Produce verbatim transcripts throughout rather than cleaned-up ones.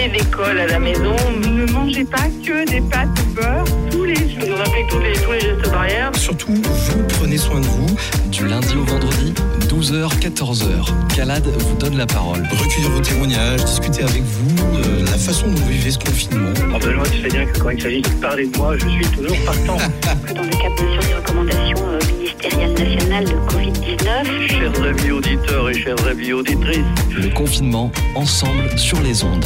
fait des cols à la maison. Ne mangez pas que des pâtes au beurre tous les jours. Vous appliquez tous les, tous les gestes barrières. Surtout, vous prenez soin de vous. Du lundi au vendredi, douze heures quatorze heures. Calade vous donne la parole. Recueillir vos témoignages, discuter avec vous de la façon dont vous vivez ce confinement. Oh Benoît, tu sais bien que quand il s'agit de parler de moi, je suis toujours partant. Dans le cadre bien sûr des recommandations euh, ministérielles nationales de covid dix-neuf. Chers amis auditeurs et chères amies auditrices. Le confinement, ensemble sur les ondes.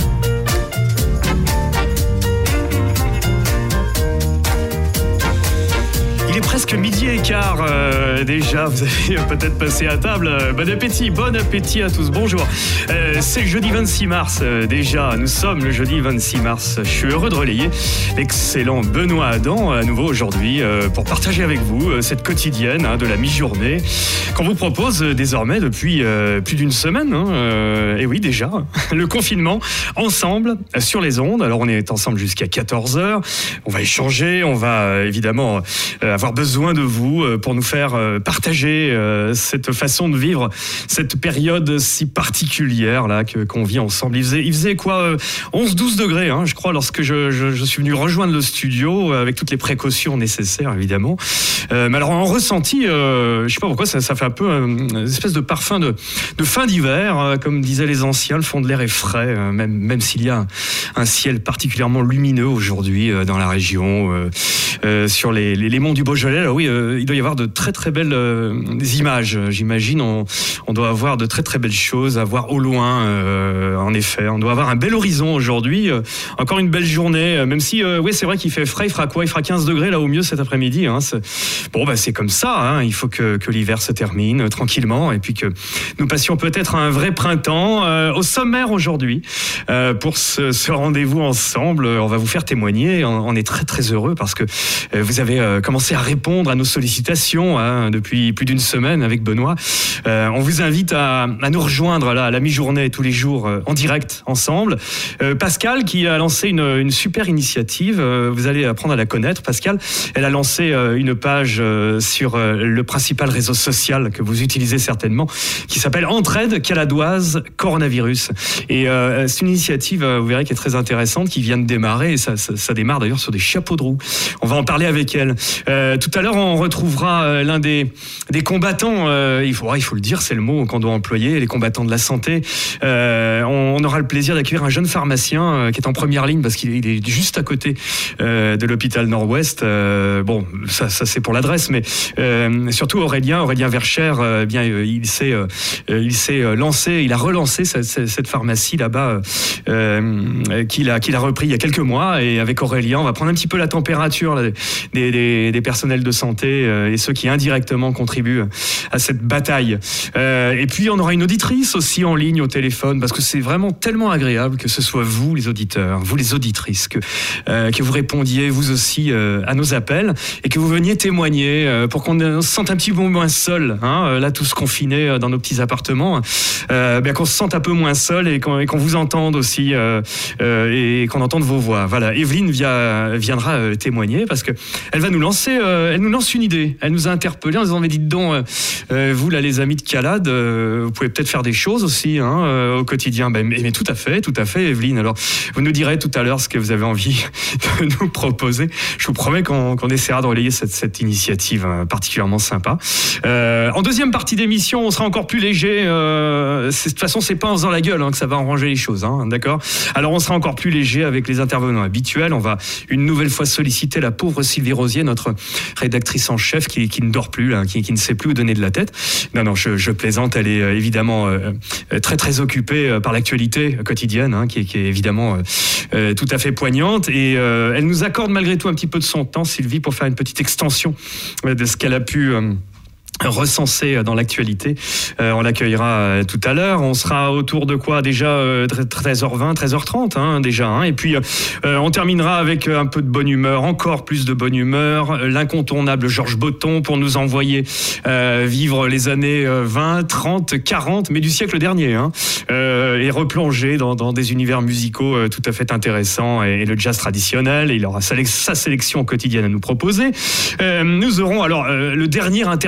Il est presque midi et quart euh, déjà, vous avez peut-être passé à table. Bon appétit, bon appétit à tous, bonjour. Euh, c'est le jeudi vingt-six mars euh, déjà, nous sommes le jeudi vingt-six mars. Je suis heureux de relayer l'excellent Benoît Adam à nouveau aujourd'hui euh, pour partager avec vous euh, cette quotidienne hein, de la mi-journée qu'on vous propose euh, désormais depuis euh, plus d'une semaine. Hein, euh, et oui déjà, le confinement ensemble euh, sur les ondes. Alors on est ensemble jusqu'à quatorze heures, on va échanger, on va euh, évidemment euh, avoir besoin de vous pour nous faire partager cette façon de vivre cette période si particulière là que qu'on vit ensemble. Il faisait, il faisait quoi onze douze degrés, hein, je crois, lorsque je, je, je suis venu rejoindre le studio avec toutes les précautions nécessaires évidemment. Euh, mais alors en ressenti, euh, je sais pas pourquoi ça, ça fait un peu une espèce de parfum de, de fin d'hiver, comme disaient les anciens. Le fond de l'air est frais, même même s'il y a un, un ciel particulièrement lumineux aujourd'hui dans la région, euh, euh, sur les, les, les monts du Beaujolais. Alors oui, euh, il doit y avoir de très très belles euh, images, j'imagine. On, on doit avoir de très très belles choses à voir au loin, euh, en effet. On doit avoir un bel horizon aujourd'hui. Euh, encore une belle journée, euh, même si, euh, oui, c'est vrai qu'il fait frais. Il fera quoi ? Il fera quinze degrés là au mieux cet après-midi. Hein, c'est... Bon, bah, c'est comme ça. Hein, il faut que, que l'hiver se termine euh, tranquillement et puis que nous passions peut-être un vrai printemps. Euh, au sommaire aujourd'hui, euh, pour ce, ce rendez-vous ensemble, on va vous faire témoigner. On, on est très très heureux parce que euh, vous avez euh, commencé à répondre à nos sollicitations hein, depuis plus d'une semaine avec Benoît. Euh, on vous invite à, à nous rejoindre là, à la mi-journée tous les jours euh, en direct ensemble. Euh, Pascal qui a lancé une, une super initiative, euh, vous allez apprendre à la connaître. Pascal, elle a lancé euh, une page euh, sur euh, le principal réseau social que vous utilisez certainement, qui s'appelle Entraide Caladoise Coronavirus. Et euh, c'est une initiative, euh, vous verrez, qui est très intéressante, qui vient de démarrer. Et ça, ça, ça démarre d'ailleurs sur des chapeaux de roue. On va en parler avec elle. Euh, tout à l'heure, on retrouvera euh, l'un des, des combattants, euh, il, faut, il faut le dire, c'est le mot qu'on doit employer, les combattants de la santé. Euh, on, on aura le plaisir d'accueillir un jeune pharmacien euh, qui est en première ligne parce qu'il est, il est juste à côté euh, de l'hôpital Nord-Ouest. Euh, bon, ça, ça c'est pour l'adresse, mais euh, surtout Aurélien, Aurélien Verchères, euh, bien, euh, il s'est, euh, il s'est lancé, il a relancé cette, cette pharmacie là-bas euh, qu'il a, qu'il a repris il y a quelques mois. Et avec Aurélien, on va prendre un petit peu la température là, des, des, des personnels de santé euh, et ceux qui indirectement contribuent à cette bataille. Euh, et puis on aura une auditrice aussi en ligne au téléphone parce que c'est vraiment tellement agréable que ce soit vous les auditeurs, vous les auditrices, que, euh, que vous répondiez vous aussi euh, à nos appels et que vous veniez témoigner euh, pour qu'on se sente un petit peu moins seul, hein, là tous confinés dans nos petits appartements, euh, bien qu'on se sente un peu moins seul et qu'on, et qu'on vous entende aussi euh, euh, et qu'on entende vos voix. Voilà, Evelyne via, viendra euh, témoigner parce que elle va nous lancer, euh, elle nous lance une idée. Elle nous a interpellés en disant mais dites donc, euh, euh, vous là les amis de Calade, euh, vous pouvez peut-être faire des choses aussi hein, euh, au quotidien. Ben, mais, mais tout à fait, tout à fait, Evelyne. Alors vous nous direz tout à l'heure ce que vous avez envie de nous proposer. Je vous promets qu'on, qu'on essaiera de relayer cette, cette initiative hein, particulièrement sympa. Euh, en deuxième partie d'émission, on sera encore plus léger. Euh, c'est, de toute façon, c'est pas en faisant la gueule hein, que ça va arranger les choses, hein, d'accord ? Alors on sera encore plus léger avec les intervenants habituels. On va une nouvelle fois solliciter la pauvre Sylvie Rosier, notre rédactrice en chef, qui, qui ne dort plus, là, qui, qui ne sait plus où donner de la tête. Non, non, je, je plaisante. Elle est euh, évidemment euh, très, très occupée euh, par l'actualité quotidienne, hein, qui, qui est évidemment euh, euh, tout à fait poignante. Et euh, elle nous accorde malgré tout un petit peu de son temps, Sylvie, pour faire une petite extension euh, de ce qu'elle a pu... Euh, recensé dans l'actualité. Euh, on l'accueillera euh, tout à l'heure. On sera autour de quoi déjà euh, treize heures vingt, treize heures trente hein, déjà. Hein. Et puis euh, on terminera avec un peu de bonne humeur, encore plus de bonne humeur. L'incontournable Georges Botton pour nous envoyer euh, vivre les années vingt, trente, quarante, mais du siècle dernier. Hein. Euh, et replonger dans, dans des univers musicaux euh, tout à fait intéressants et, et le jazz traditionnel. Et il aura sa, sa sélection quotidienne à nous proposer. Euh, nous aurons alors euh, le dernier intervenant aujourd'hui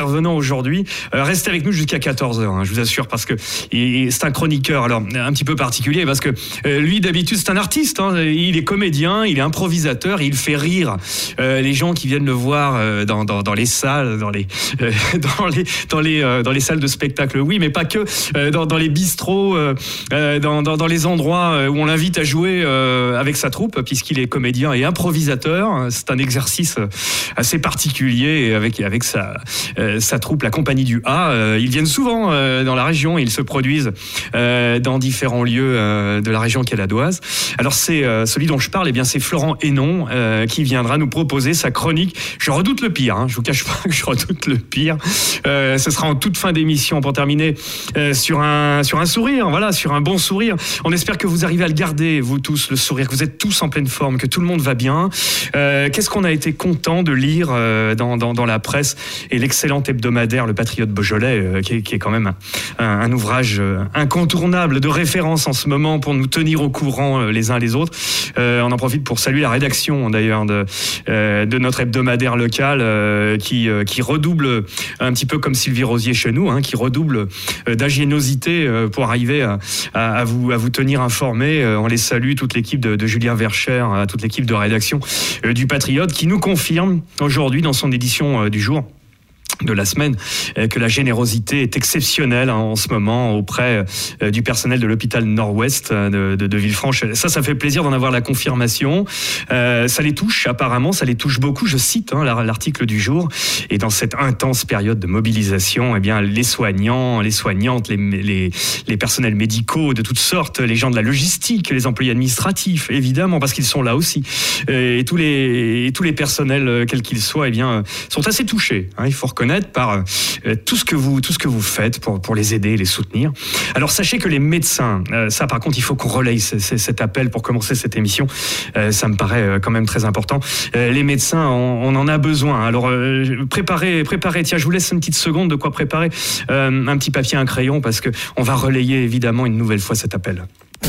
aujourd'hui. Euh, restez avec nous jusqu'à quatorze heures, hein, je vous assure, parce que il, c'est un chroniqueur, alors un petit peu particulier, parce que euh, lui d'habitude c'est un artiste, hein, il est comédien, il est improvisateur, et il fait rire euh, les gens qui viennent le voir euh, dans, dans, dans les salles, dans les, euh, dans les, dans les, euh, dans les salles de spectacle, oui, mais pas que, euh, dans, dans les bistrots, euh, euh, dans, dans, dans les endroits où on l'invite à jouer euh, avec sa troupe, puisqu'il est comédien et improvisateur. C'est un exercice assez particulier avec, avec sa, euh, sa troupe, la Compagnie du A. Euh, ils viennent souvent euh, dans la région, ils se produisent euh, dans différents lieux euh, de la région caladoise. Alors c'est euh, celui dont je parle, eh bien c'est Florent Hénon euh, qui viendra nous proposer sa chronique. Je redoute le pire, hein, je vous cache pas que je redoute le pire. Euh, ce sera en toute fin d'émission pour terminer euh, sur un sur un sourire, voilà, sur un bon sourire. On espère que vous arrivez à le garder, vous tous, le sourire, que vous êtes tous en pleine forme, que tout le monde va bien. Euh, qu'est-ce qu'on a été content de lire euh, dans, dans, dans la presse et l'excellent hebdomadaire Le Patriote Beaujolais, euh, qui, est, qui est quand même un, un, un ouvrage euh, incontournable de référence en ce moment pour nous tenir au courant euh, les uns les autres. Euh, on en profite pour saluer la rédaction d'ailleurs de, euh, de notre hebdomadaire local euh, qui, euh, qui redouble un petit peu comme Sylvie Rosier chez nous, hein, qui redouble euh, d'ingéniosité euh, pour arriver à, à, à, vous, à vous tenir informés. Euh, on les salue, toute l'équipe de, de Julien Vercher, euh, toute l'équipe de rédaction euh, du Patriote, qui nous confirme aujourd'hui dans son édition euh, du jour, de la semaine, que la générosité est exceptionnelle hein, en ce moment auprès euh, du personnel de l'hôpital Nord-Ouest de, de, de Villefranche. Ça, ça fait plaisir d'en avoir la confirmation. Euh, ça les touche apparemment, ça les touche beaucoup. Je cite hein, l'article du jour. Et dans cette intense période de mobilisation, eh bien, les soignants, les soignantes, les, les, les personnels médicaux de toutes sortes, les gens de la logistique, les employés administratifs, évidemment, parce qu'ils sont là aussi, et tous les, et tous les personnels, quels qu'ils soient, eh bien, sont assez touchés. Hein, il faut reconnaître par euh, tout ce que vous tout ce que vous faites pour pour les aider et les soutenir. Alors sachez que les médecins, euh, ça par contre il faut qu'on relaye c- c- cet appel pour commencer cette émission. Euh, ça me paraît euh, quand même très important. Euh, les médecins, on, on en a besoin. Alors euh, préparez préparez. Tiens, je vous laisse une petite seconde de quoi préparer euh, un petit papier, un crayon, parce que on va relayer évidemment une nouvelle fois cet appel.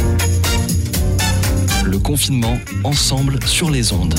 Le confinement, ensemble sur les ondes.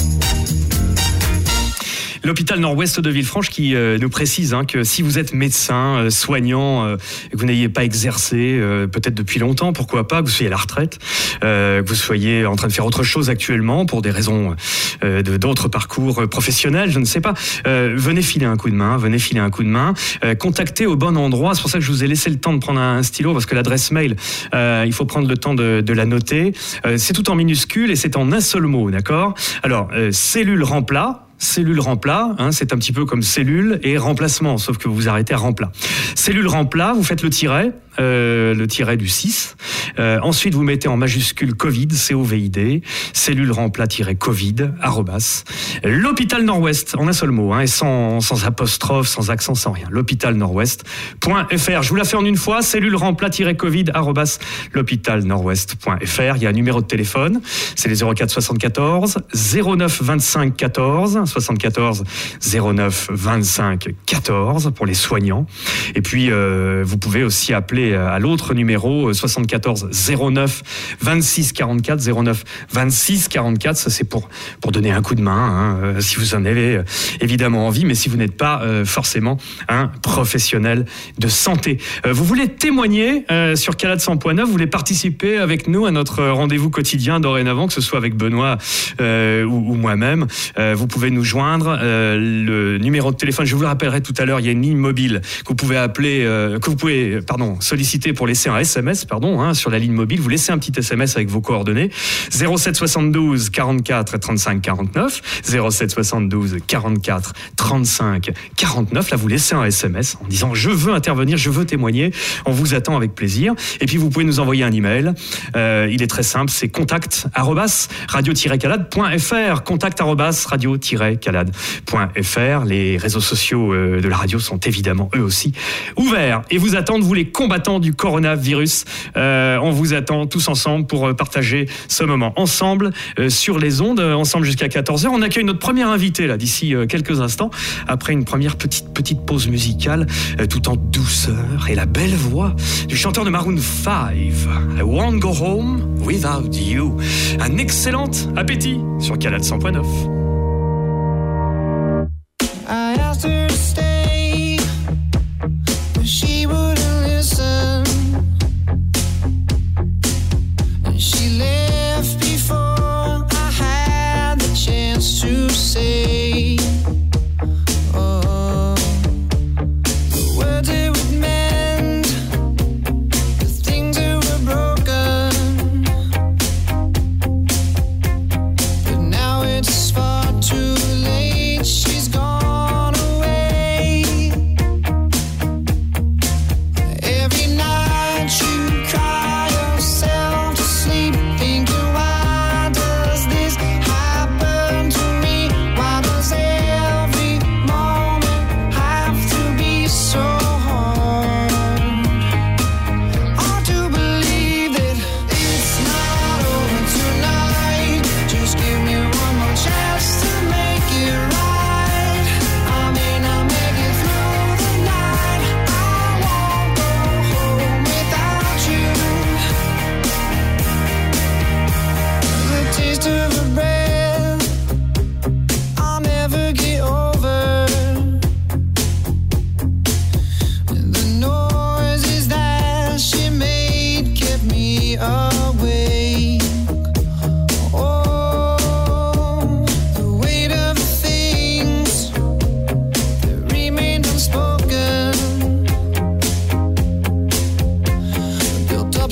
L'hôpital Nord-Ouest de Villefranche qui euh, nous précise hein, que si vous êtes médecin, euh, soignant, euh, que vous n'ayez pas exercé, euh, peut-être depuis longtemps, pourquoi pas, que vous soyez à la retraite, euh, que vous soyez en train de faire autre chose actuellement pour des raisons euh, de, d'autres parcours professionnels, je ne sais pas, euh, venez filer un coup de main, venez filer un coup de main, euh, contactez au bon endroit. C'est pour ça que je vous ai laissé le temps de prendre un stylo, parce que l'adresse mail, euh, il faut prendre le temps de, de la noter. Euh, c'est tout en minuscule et c'est en un seul mot, d'accord ? Alors, euh, cellule remplat. Cellule remplat, hein, c'est un petit peu comme cellule et remplacement, sauf que vous vous arrêtez à remplat. Cellule remplat, vous faites le tiret, euh, le tiret du six. Euh, ensuite, vous mettez en majuscule Covid, C O V I D, cellule remplat-Covid, arrobas, l'hôpital Nord-Ouest, en un seul mot, hein, et sans, sans apostrophe, sans accent, sans rien. l'hôpital nord-ouest point f r. Je vous la fais en une fois, cellule remplat-Covid, arrobas, l'hôpital nord-ouest point f r. Il y a un numéro de téléphone, c'est les zéro quatre soixante-quatorze zéro neuf vingt-cinq quatorze, soixante-quatorze zéro neuf vingt-cinq quatorze pour les soignants. Et puis, euh, vous pouvez aussi appeler à l'autre numéro, soixante-quatorze zéro neuf vingt-six quarante-quatre, zéro neuf vingt-six quarante-quatre. Ça, c'est pour, pour donner un coup de main, hein, euh, si vous en avez euh, évidemment envie, mais si vous n'êtes pas euh, forcément un professionnel de santé. Euh, vous voulez témoigner euh, sur Calade cent point neuf, vous voulez participer avec nous à notre rendez-vous quotidien dorénavant, que ce soit avec Benoît euh, ou, ou moi-même, euh, vous pouvez nous joindre. Euh, le numéro de téléphone, je vous le rappellerai tout à l'heure, il y a une ligne mobile que vous pouvez appeler, euh, que vous pouvez, pardon, solliciter pour laisser un S M S, pardon, hein, sur la ligne mobile. Vous laissez un petit S M S avec vos coordonnées. zéro sept soixante-douze quarante-quatre trente-cinq quarante-neuf, zéro sept soixante-douze quarante-quatre trente-cinq quarante-neuf. Là, vous laissez un S M S en disant je veux intervenir, je veux témoigner. On vous attend avec plaisir. Et puis, vous pouvez nous envoyer un email. Euh, il est très simple, c'est contact arobase radio tiret calade point f r. Contact arobase radio tiret calade point f r. Les réseaux sociaux euh, de la radio sont évidemment eux aussi ouverts et vous attendent, vous les combattants du coronavirus. Euh, on vous attend tous ensemble pour partager ce moment ensemble euh, sur les ondes, euh, ensemble jusqu'à quatorze heures. On accueille notre premier invité là d'ici euh, quelques instants, après une première petite petite pause musicale, euh, tout en douceur, et la belle voix du chanteur de Maroon five. I won't go home without you. Un excellent appétit sur Calade cent point neuf. I asked her to stay,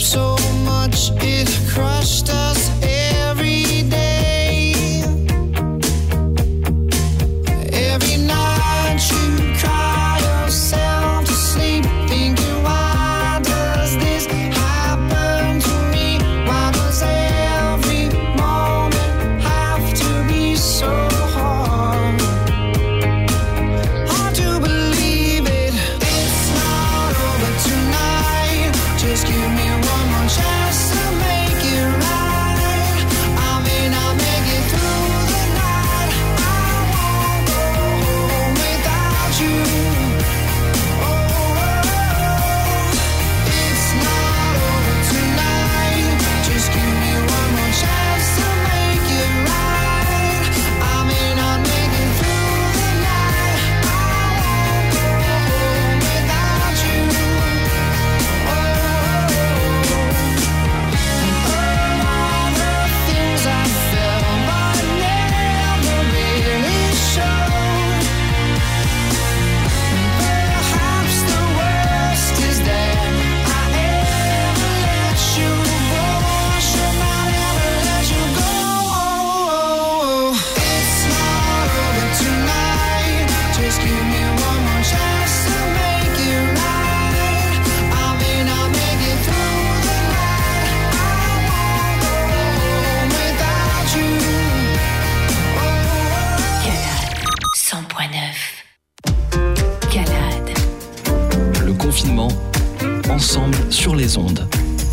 so much it crushed us every day. Every night you cry yourself to sleep, thinking, why does this happen to me? Why does every moment have to be so hard? Hard to believe it, it's not over tonight. Just give me one more chance to make it right. I may not make it through the night. I won't go home without you. Oh, it's not over tonight. Just give me one more chance to make it right. I may not make it through the night. I won't go home without you. Oh, all the things I felt but never really showed. Perhaps the worst is that I ever let you go. Should not ever let you go. It's not over tonight. Just give me one more chance to make it right. I may not make it through the night. I won't go home without you. cent point neuf. Calade. Le confinement, ensemble sur les ondes.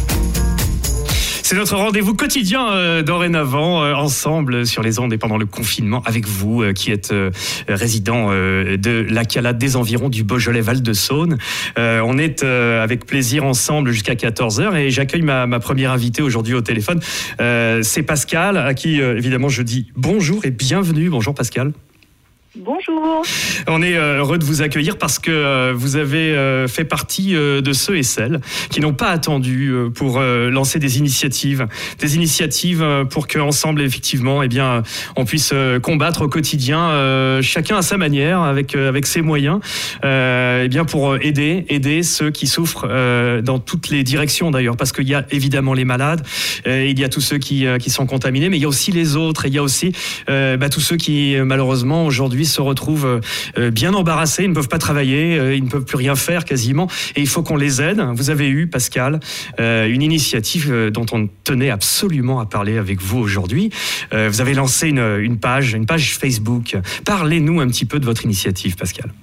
C'est notre rendez-vous quotidien euh, dorénavant, euh, ensemble sur les ondes et pendant le confinement avec vous euh, qui êtes euh, résident euh, de la Calade des environs du Beaujolais-Val-de-Saône. Euh, on est euh, avec plaisir ensemble jusqu'à quatorze heures et j'accueille ma, ma première invitée aujourd'hui au téléphone. Euh, c'est Pascal, à qui euh, évidemment je dis bonjour et bienvenue. Bonjour Pascal. Bonjour. On est euh, heureux de vous accueillir parce que euh, vous avez euh, fait partie euh, de ceux et celles qui n'ont pas attendu euh, pour euh, lancer des initiatives, des initiatives euh, pour qu'ensemble effectivement, eh bien, on puisse euh, combattre au quotidien, euh, chacun à sa manière, avec euh, avec ses moyens, euh, eh bien pour aider aider ceux qui souffrent euh, dans toutes les directions d'ailleurs, parce qu'il y a évidemment les malades, euh, il y a tous ceux qui euh, qui sont contaminés, mais il y a aussi les autres, et il y a aussi euh, bah, tous ceux qui malheureusement aujourd'hui se retrouvent euh, bien embarrassés, ils ne peuvent pas travailler, euh, ils ne peuvent plus rien faire quasiment, et il faut qu'on les aide. Vous avez eu, Pascal, euh, une initiative euh, dont on tenait absolument à parler avec vous aujourd'hui. Euh, vous avez lancé une, une page, une page Facebook. Parlez-nous un petit peu de votre initiative, Pascal.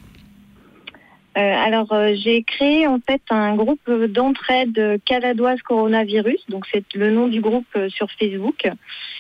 Euh, alors, euh, j'ai créé en fait un groupe d'entraide caladoise coronavirus, donc c'est le nom du groupe euh, sur Facebook.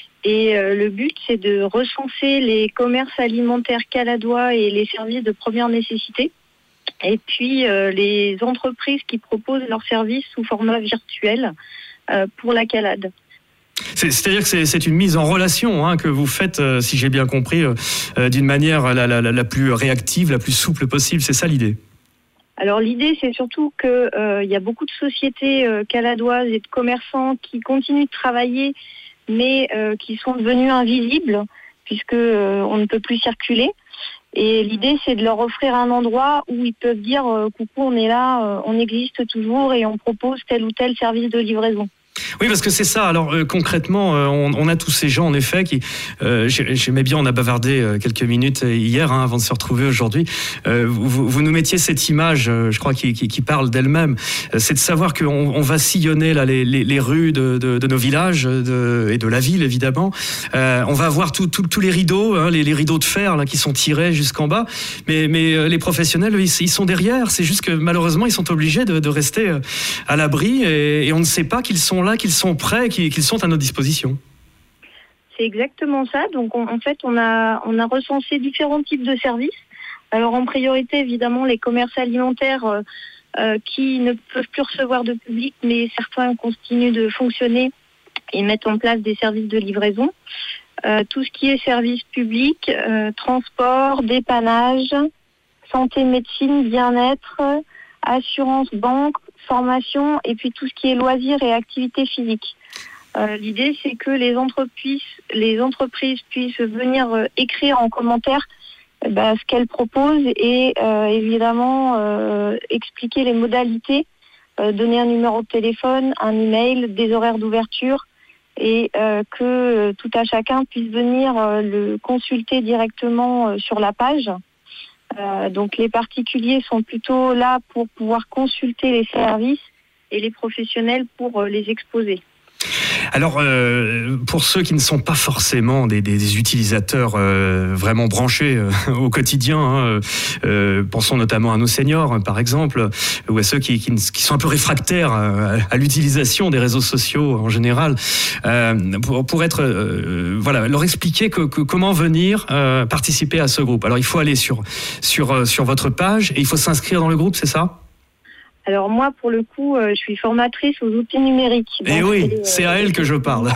Et euh, le but, c'est de recenser les commerces alimentaires caladois et les services de première nécessité. Et puis, euh, les entreprises qui proposent leurs services sous format virtuel euh, pour la Calade. C'est, c'est-à-dire que c'est, c'est une mise en relation hein, que vous faites, euh, si j'ai bien compris, euh, d'une manière la, la, la plus réactive, la plus souple possible. C'est ça l'idée ? Alors l'idée, c'est surtout qu'il euh, y a beaucoup de sociétés euh, caladoises et de commerçants qui continuent de travailler mais euh, qui sont devenus invisibles puisque euh, on ne peut plus circuler. Et l'idée, c'est de leur offrir un endroit où ils peuvent dire euh, « Coucou, on est là, euh, on existe toujours et on propose tel ou tel service de livraison ». Oui, parce que c'est ça. Alors euh, concrètement, euh, on, on a tous ces gens en effet qui, euh, j'aimais bien, on a bavardé euh, quelques minutes hier hein, avant de se retrouver aujourd'hui. Euh, vous, vous nous mettiez cette image, euh, je crois, qui, qui, qui parle d'elle-même. Euh, c'est de savoir qu'on on va sillonner là les, les, les rues de, de, de nos villages de, et de la ville évidemment. Euh, on va voir tous tout, tout les rideaux, hein, les, les rideaux de fer là qui sont tirés jusqu'en bas. Mais, mais euh, les professionnels, ils, ils sont derrière. C'est juste que malheureusement, ils sont obligés de, de rester euh, à l'abri et, et on ne sait pas qu'ils sont là, qu'ils sont prêts, qu'ils sont à notre disposition. C'est exactement ça. Donc on, en fait, on a, on a recensé différents types de services. Alors en priorité, évidemment, les commerces alimentaires euh, euh, qui ne peuvent plus recevoir de public, mais certains continuent de fonctionner et mettent en place des services de livraison. Euh, tout ce qui est services publics, euh, transport, dépannage, santé, médecine, bien-être, assurance, banque, formation et puis tout ce qui est loisirs et activités physiques. Euh, l'idée, c'est que les entreprises, les entreprises puissent venir euh, écrire en commentaire euh, bah, ce qu'elles proposent et euh, évidemment euh, expliquer les modalités euh, donner un numéro de téléphone, un email, des horaires d'ouverture et euh, que euh, tout à chacun puisse venir euh, le consulter directement euh, sur la page. Euh, donc les particuliers sont plutôt là pour pouvoir consulter les services et les professionnels pour euh, les exposer. Alors, euh, pour ceux qui ne sont pas forcément des, des, des utilisateurs euh, vraiment branchés euh, au quotidien, hein, euh, pensons notamment à nos seniors, par exemple, ou à ceux qui, qui, qui sont un peu réfractaires à, à l'utilisation des réseaux sociaux en général, euh, pour, pour être, euh, voilà, leur expliquer que, que, comment venir euh, participer à ce groupe. Alors, il faut aller sur, sur, sur votre page et il faut s'inscrire dans le groupe, c'est ça ? Alors moi, pour le coup, euh, je suis formatrice aux outils numériques. Et oui, c'est, c'est à elle que je parle.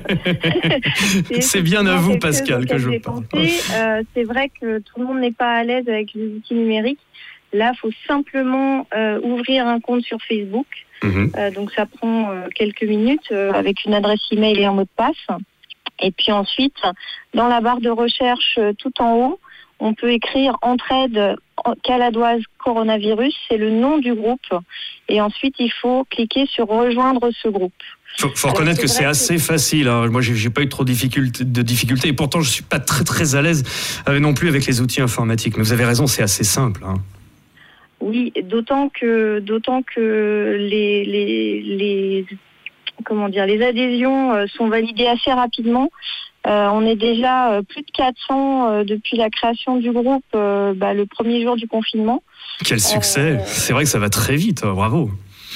c'est, c'est bien à vous, Pascal, que je parle. Pensé. Euh, c'est vrai que tout le monde n'est pas à l'aise avec les outils numériques. Là, il faut simplement euh, ouvrir un compte sur Facebook. Mmh. Euh, donc ça prend euh, quelques minutes euh, avec une adresse email et un mot de passe. Et puis ensuite, dans la barre de recherche euh, tout en haut, on peut écrire Entraide caladoise coronavirus, c'est le nom du groupe. Et ensuite, il faut cliquer sur rejoindre ce groupe. Il faut, faut reconnaître que c'est assez que... facile. Hein. Moi, j'ai, j'ai pas eu trop de difficultés, de difficultés. Et pourtant, je suis pas très très à l'aise euh, non plus avec les outils informatiques. Mais vous avez raison, c'est assez simple. Hein. Oui, d'autant que d'autant que les les les comment dire les adhésions euh, sont validées assez rapidement. Euh, on est déjà euh, plus de quatre cents euh, depuis la création du groupe, euh, bah, le premier jour du confinement. Quel succès! Euh, c'est vrai que ça va très vite, bravo!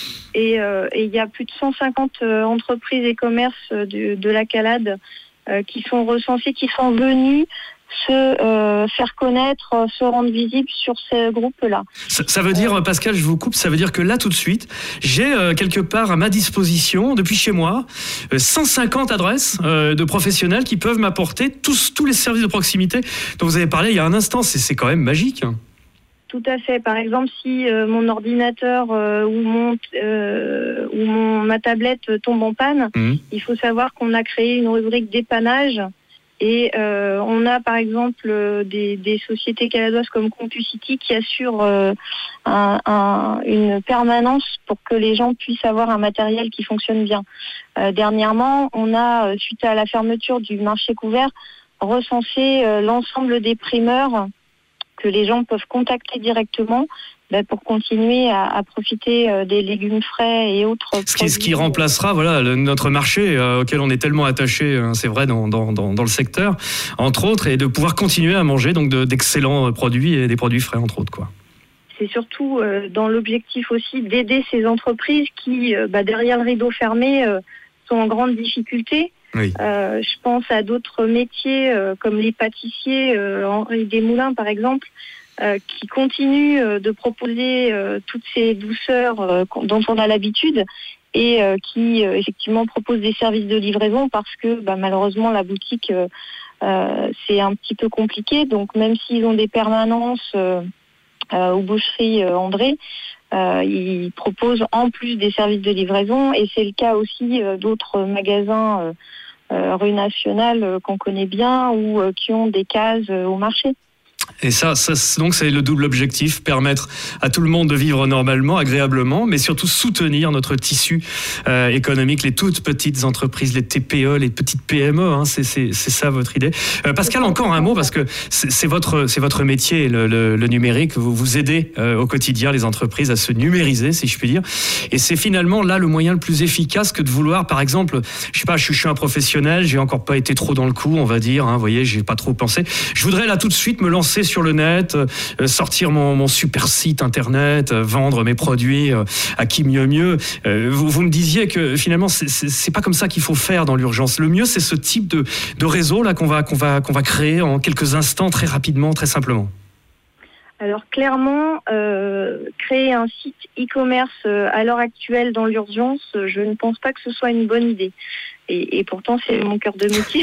Et il euh, y a plus de cent cinquante euh, entreprises et commerces de, de la Calade euh, qui sont recensés, qui sont venus se euh, faire connaître, se rendre visible sur ces groupes-là. Ça, ça veut dire, Pascal, je vous coupe, ça veut dire que là, tout de suite, j'ai euh, quelque part à ma disposition, depuis chez moi, euh, cent cinquante adresses euh, de professionnels qui peuvent m'apporter tous, tous les services de proximité dont vous avez parlé il y a un instant. C'est, c'est quand même magique. Tout à fait. Par exemple, si euh, mon ordinateur euh, ou, mon, euh, ou mon, ma tablette tombe en panne, mmh. il faut savoir qu'on a créé une rubrique dépannage. Et euh, on a par exemple euh, des, des sociétés caladoises comme CompuCity qui assurent euh, un, un, une permanence pour que les gens puissent avoir un matériel qui fonctionne bien. Euh, dernièrement, on a, suite à la fermeture du marché couvert, recensé euh, l'ensemble des primeurs que les gens peuvent contacter directement bah, pour continuer à, à profiter euh, des légumes frais et autres. Ce qui, ce qui remplacera voilà, le, notre marché euh, auquel on est tellement attaché, hein, c'est vrai, dans, dans, dans, dans le secteur, entre autres, et de pouvoir continuer à manger donc, de, d'excellents produits et des produits frais, entre autres, quoi. C'est surtout euh, dans l'objectif aussi d'aider ces entreprises qui, euh, bah, derrière le rideau fermé, euh, sont en grande difficulté. Oui. Euh, je pense à d'autres métiers euh, comme les pâtissiers, euh, Henri Desmoulins par exemple, euh, qui continuent euh, de proposer euh, toutes ces douceurs euh, dont on a l'habitude et euh, qui euh, effectivement proposent des services de livraison parce que bah, malheureusement la boutique euh, euh, c'est un petit peu compliqué. Donc même s'ils ont des permanences euh, euh, aux boucheries euh, André, Euh, ils proposent en plus des services de livraison et c'est le cas aussi euh, d'autres magasins euh, euh, rue Nationale euh, qu'on connaît bien ou euh, qui ont des cases euh, au marché. Et ça, ça, donc c'est le double objectif, permettre à tout le monde de vivre normalement, agréablement, mais surtout soutenir notre tissu euh, économique, les toutes petites entreprises, les T P E, les petites P M E, hein, c'est, c'est, c'est ça votre idée. Euh, Pascal, encore un mot, parce que c'est, c'est, votre, c'est votre métier, le, le, le numérique, vous, vous aidez euh, au quotidien les entreprises à se numériser, si je puis dire, et c'est finalement là le moyen le plus efficace que de vouloir, par exemple, je sais pas, je, je suis un professionnel, j'ai encore pas été trop dans le coup, on va dire, hein, vous voyez, j'ai pas trop pensé, je voudrais là tout de suite me lancer sur le net, euh, sortir mon, mon super site internet, euh, vendre mes produits euh, à qui mieux mieux. Euh, vous, vous me disiez que finalement c'est, c'est, c'est pas comme ça qu'il faut faire dans l'urgence. Le mieux c'est ce type de, de réseau là qu'on va qu'on va qu'on va créer en quelques instants, très rapidement, très simplement. Alors clairement, euh, créer un site e-commerce euh, à l'heure actuelle dans l'urgence, euh, je ne pense pas que ce soit une bonne idée. Et, et pourtant, c'est mon cœur de métier.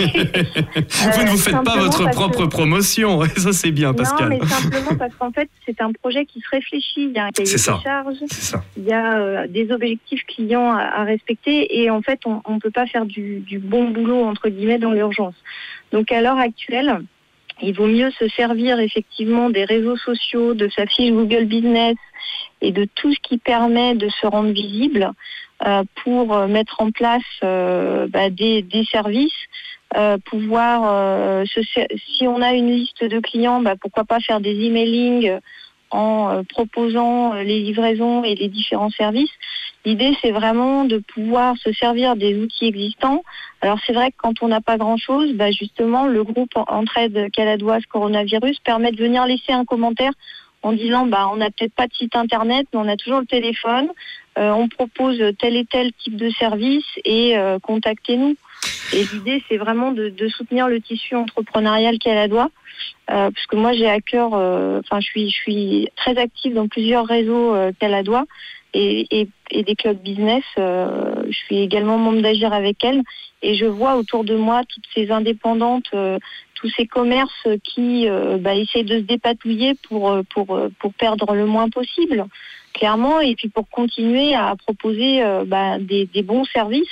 Vous ne vous faites pas votre propre que... promotion, ça c'est bien, Pascal. Non, mais simplement parce qu'en fait, c'est un projet qui se réfléchit. Il y a un cahier de charges, il y a euh, des objectifs clients à, à respecter, et en fait, on ne peut pas faire du, du bon boulot entre guillemets dans l'urgence. Donc, à l'heure actuelle, il vaut mieux se servir effectivement des réseaux sociaux, de sa fiche Google Business et de tout ce qui permet de se rendre visible euh, pour mettre en place euh, bah, des, des services, euh, pouvoir, euh, se, si on a une liste de clients, bah, pourquoi pas faire des emailing en euh, proposant les livraisons et les différents services. L'idée, c'est vraiment de pouvoir se servir des outils existants. Alors, c'est vrai que quand on n'a pas grand-chose, bah, justement, le groupe Entraide Caladoise Coronavirus permet de venir laisser un commentaire en disant bah, on n'a peut-être pas de site internet, mais on a toujours le téléphone. Euh, on propose tel et tel type de service et euh, contactez-nous. Et l'idée, c'est vraiment de, de soutenir le tissu entrepreneurial caladois. Euh, parce que moi, j'ai à cœur, enfin, euh, je suis, je suis très active dans plusieurs réseaux euh, caladois et, et, et des clubs business. Euh, je suis également membre d'Agir avec elle et je vois autour de moi toutes ces indépendantes, euh, tous ces commerces qui euh, bah, essayent de se dépatouiller pour, pour, pour perdre le moins possible, clairement, et puis pour continuer à proposer euh, bah, des, des bons services.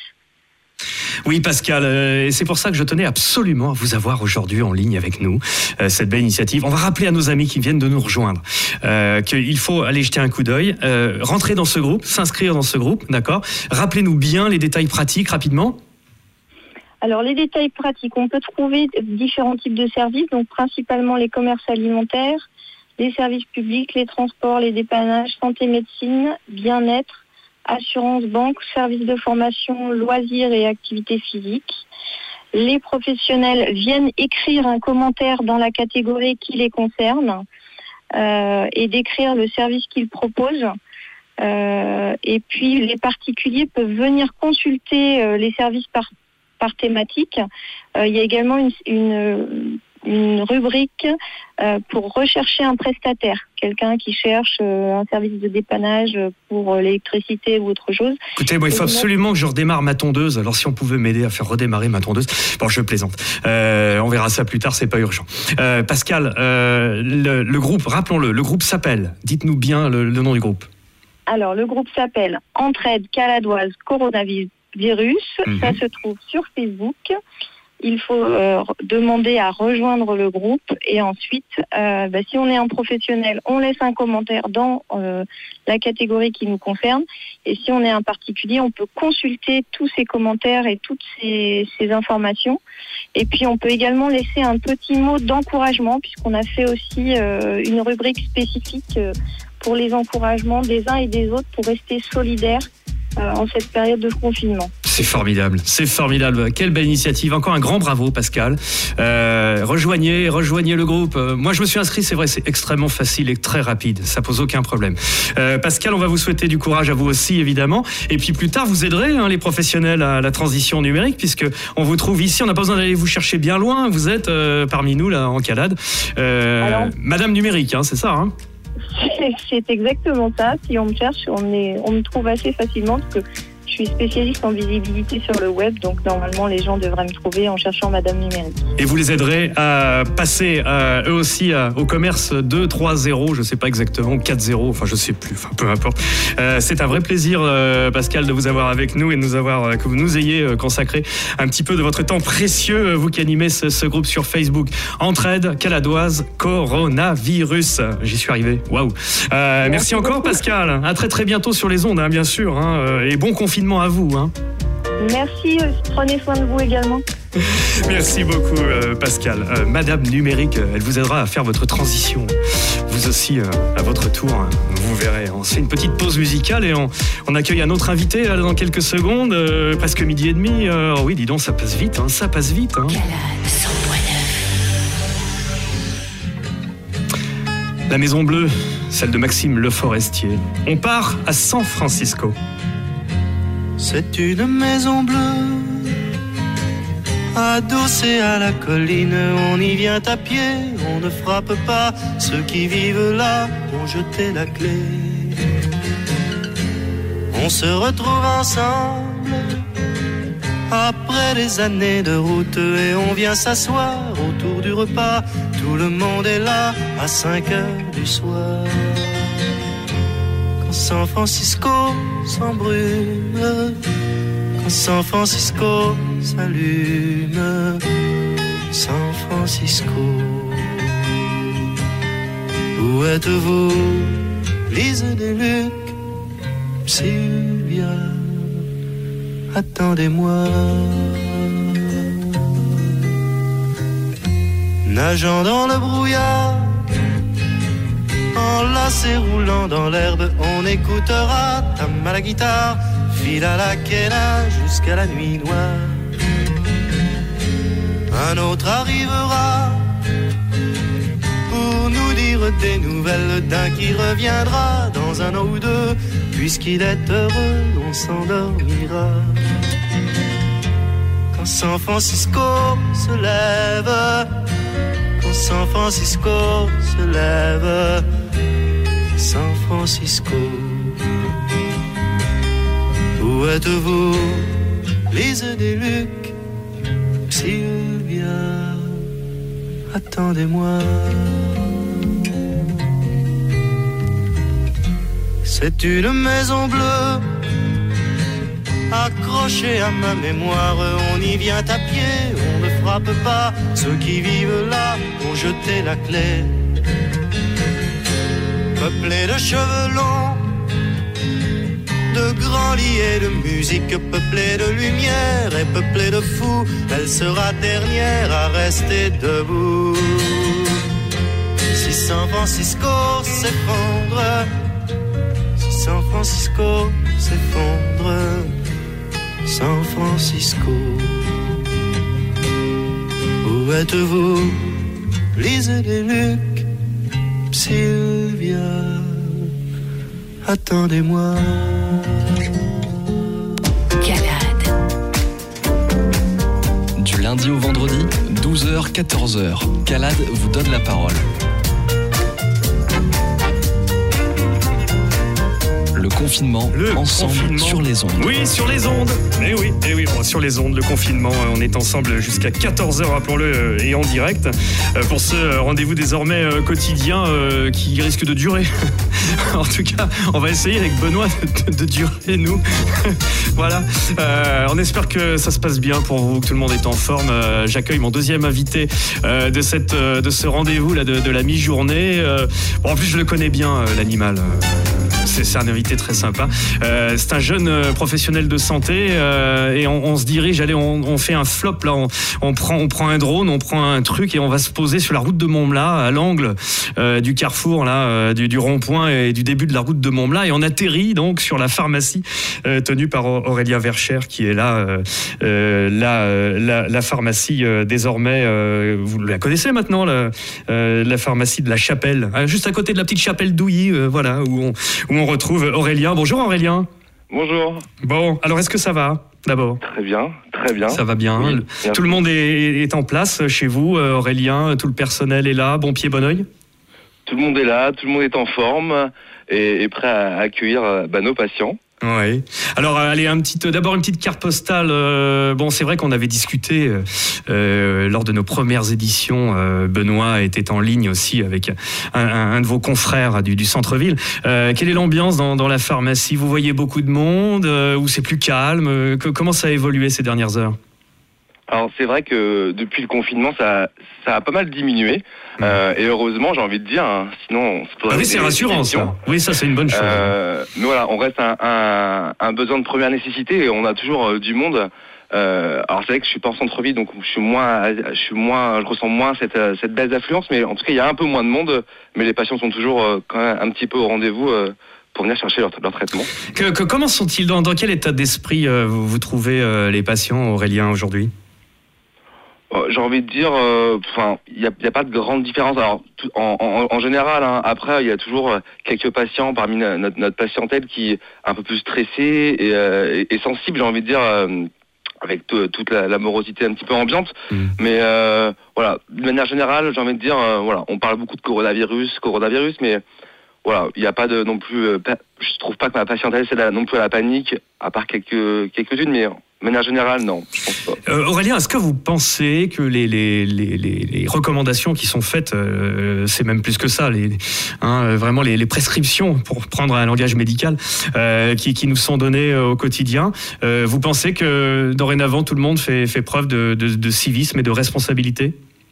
Oui, Pascal, euh, et c'est pour ça que je tenais absolument à vous avoir aujourd'hui en ligne avec nous, euh, cette belle initiative. On va rappeler à nos amis qui viennent de nous rejoindre euh, qu'il faut aller jeter un coup d'œil, euh, rentrer dans ce groupe, s'inscrire dans ce groupe, d'accord ? Rappelez-nous bien les détails pratiques rapidement. Alors, les détails pratiques, on peut trouver différents types de services, donc principalement les commerces alimentaires, les services publics, les transports, les dépannages, santé, médecine, bien-être, assurance, banque, services de formation, loisirs et activités physiques. Les professionnels viennent écrire un commentaire dans la catégorie qui les concerne euh, et décrire le service qu'ils proposent. Euh, et puis les particuliers peuvent venir consulter euh, les services par, par thématique. Euh, il y a également une, une, une rubrique euh, pour rechercher un prestataire, quelqu'un qui cherche euh, un service de dépannage pour euh, l'électricité ou autre chose. Écoutez, moi, il faut absolument que je redémarre ma tondeuse. Alors, si on pouvait m'aider à faire redémarrer ma tondeuse. Bon, je plaisante. Euh, on verra ça plus tard, c'est pas urgent. Euh, Pascal, euh, le, le groupe, rappelons-le, le groupe s'appelle. Dites-nous bien le, le nom du groupe. Alors, le groupe s'appelle Entraide Caladoise Coronavirus. Mmh. Ça se trouve sur Facebook. Il faut euh, demander à rejoindre le groupe et ensuite, euh, bah, si on est un professionnel, on laisse un commentaire dans euh, la catégorie qui nous concerne. Et si on est un particulier, on peut consulter tous ces commentaires et toutes ces, ces informations. Et puis, on peut également laisser un petit mot d'encouragement puisqu'on a fait aussi euh, une rubrique spécifique euh, pour les encouragements des uns et des autres pour rester solidaires euh, en cette période de confinement. C'est formidable, c'est formidable. Quelle belle initiative. Encore un grand bravo, Pascal. Euh, rejoignez, rejoignez le groupe. Euh, moi, je me suis inscrit, c'est vrai, c'est extrêmement facile et très rapide. Ça pose aucun problème. Euh, Pascal, on va vous souhaiter du courage à vous aussi, évidemment. Et puis plus tard, vous aiderez hein, les professionnels à la transition numérique, puisque on vous trouve ici. On n'a pas besoin d'aller vous chercher bien loin. Vous êtes euh, parmi nous là en Calade. Euh, Alors, Madame Numérique, hein, c'est ça hein C'est exactement ça. Si on me cherche, on, est, on me trouve assez facilement parce que je suis spécialiste en visibilité sur le web, donc normalement les gens devraient me trouver en cherchant Madame Numérique. Et vous les aiderez à passer euh, eux aussi à, au commerce deux, trois, zéro, je ne sais pas exactement, quatre zéro, enfin je ne sais plus, enfin peu importe. Euh, c'est un vrai plaisir euh, Pascal de vous avoir avec nous et de nous avoir, euh, que vous nous ayez euh, consacré un petit peu de votre temps précieux, euh, vous qui animez ce, ce groupe sur Facebook. Entraide Caladoise Coronavirus. J'y suis arrivé, waouh. Euh, merci, merci encore beaucoup. Pascal, à très très bientôt sur les ondes hein, bien sûr, hein, et bon confinement à vous. Hein. Merci, prenez soin de vous également. Merci beaucoup euh, Pascal. Euh, Madame Numérique, euh, elle vous aidera à faire votre transition. Vous aussi, euh, à votre tour, hein, vous verrez. On se fait une petite pause musicale et on, on accueille un autre invité là, dans quelques secondes, euh, presque midi et demi. Euh, oh oui, dis donc, ça passe vite, hein, ça passe vite. Hein. La Maison Bleue, celle de Maxime Le Forestier. On part à San Francisco. C'est une maison bleue, adossée à la colline. On y vient à pied, on ne frappe pas. Ceux qui vivent là ont jeté la clé. On se retrouve ensemble après des années de route et on vient s'asseoir autour du repas. Tout le monde est là à cinq heures du soir. San Francisco s'embrume, quand San Francisco s'allume, San Francisco. Où êtes-vous, Lise des Luc, Sylvia, attendez-moi. Nageant dans le brouillard, enlacé roulant dans l'herbe, on écoutera Tam à la guitare, fil à la quena jusqu'à la nuit noire. Un autre arrivera pour nous dire des nouvelles d'un qui reviendra dans un an ou deux. Puisqu'il est heureux, on s'endormira. Quand San Francisco se lève, quand San Francisco se lève, San Francisco. Où êtes-vous, Lise des Luc, Sylvia, attendez-moi. C'est une maison bleue, accrochée à ma mémoire. On y vient à pied, on ne frappe pas. Ceux qui vivent là ont jeté la clé. Peuplée de cheveux longs, de grands lits et de musique, peuplée de lumière et peuplée de fous, elle sera dernière à rester debout. Si San Francisco s'effondre, si San Francisco s'effondre, San Francisco, où êtes-vous, Lise des Luc, Sylvia, attendez-moi. Du lundi au vendredi, douze heures quatorze heures, Calade vous donne la parole. Le confinement, le ensemble confinement. Sur les ondes. Oui, sur les ondes. Eh oui, eh oui, bon, sur les ondes, le confinement. On est ensemble jusqu'à quatorze heures, rappelons-le, et en direct. Pour ce rendez-vous désormais quotidien qui risque de durer. En tout cas, on va essayer avec Benoît de, de, de durer, nous. Voilà. Euh, on espère que ça se passe bien pour vous, que tout le monde est en forme. Euh, j'accueille mon deuxième invité euh, de, cette, euh, de ce rendez-vous là, de, de la mi-journée. Euh, bon, en plus, je le connais bien, euh, l'animal. Euh, c'est, c'est un invité très sympa. Euh, c'est un jeune euh, professionnel de santé euh, et on, on se dirige, allez, on, on fait un flop là, on, on, prend, on prend un drone, on prend un truc et on va se poser sur la route de Montmela, à l'angle euh, du carrefour là, euh, du, du rond-point et du début de la route de Montmela, et on atterrit donc sur la pharmacie euh, tenue par Aurélien Vercher qui est là, euh, euh, la, euh, la, la pharmacie euh, désormais, euh, vous la connaissez maintenant, la, euh, la pharmacie de la Chapelle, hein, juste à côté de la petite chapelle d'Ouilly, euh, voilà, où on, où on retrouve Aurélien. Bonjour Aurélien. Bonjour. Bon, alors est-ce que ça va d'abord ? Très bien, très bien. Ça va bien. Oui, le, bien. Tout le monde est, est en place chez vous, Aurélien, tout le personnel est là, bon pied, bon oeil ? Tout le monde est là, tout le monde est en forme et, et prêt à accueillir bah, nos patients. Oui. Alors, allez, un petit, d'abord une petite carte postale. Euh, bon, c'est vrai qu'on avait discuté euh, lors de nos premières éditions. Euh, Benoît était en ligne aussi avec un, un, un de vos confrères du, du centre-ville. Euh, quelle est l'ambiance dans, dans la pharmacie ? Vous voyez beaucoup de monde euh, ou c'est plus calme ? que, Comment ça a évolué ces dernières heures ? Alors c'est vrai que depuis le confinement, ça, ça a pas mal diminué. Mmh. Euh, et heureusement, j'ai envie de dire, hein, sinon on se ah oui, c'est rassurant ça. Oui, ça c'est une bonne chose. Euh, mais voilà, on reste un, un, un besoin de première nécessité et on a toujours euh, du monde. Euh, alors c'est vrai que je suis pas en centre-ville, donc je suis moins, je suis moins, je ressens moins cette, cette baisse d'affluence. Mais en tout cas, il y a un peu moins de monde, mais les patients sont toujours euh, quand même un petit peu au rendez-vous. Euh, pour venir chercher leur, leur traitement. Que, que, comment sont-ils, dans, dans quel état d'esprit euh, vous, vous trouvez euh, les patients, Aurélien, aujourd'hui ? J'ai envie de dire, enfin, euh, il n'y a, y a pas de grande différence. Alors, tout, en, en, en général, hein, après, il y a toujours quelques patients parmi notre, notre patientèle qui est un peu plus stressée et, euh, et sensible, j'ai envie de dire, euh, avec t- toute la, la morosité un petit peu ambiante. Mmh. Mais euh, voilà, de manière générale, j'ai envie de dire, euh, voilà, on parle beaucoup de coronavirus, coronavirus, mais voilà, il n'y a pas de non plus. Euh, je trouve pas que ma patientèle c'est la, non plus à la panique, à part quelques quelques-unes, mais de manière générale, non, je pense pas. Euh, Aurélien, est-ce que vous pensez que les, les, les, les recommandations qui sont faites, euh, c'est même plus que ça, les, hein, vraiment les, les prescriptions, pour prendre un langage médical, euh, qui, qui nous sont données au quotidien, euh, vous pensez que dorénavant tout le monde fait, fait preuve de, de, de civisme et de responsabilité ?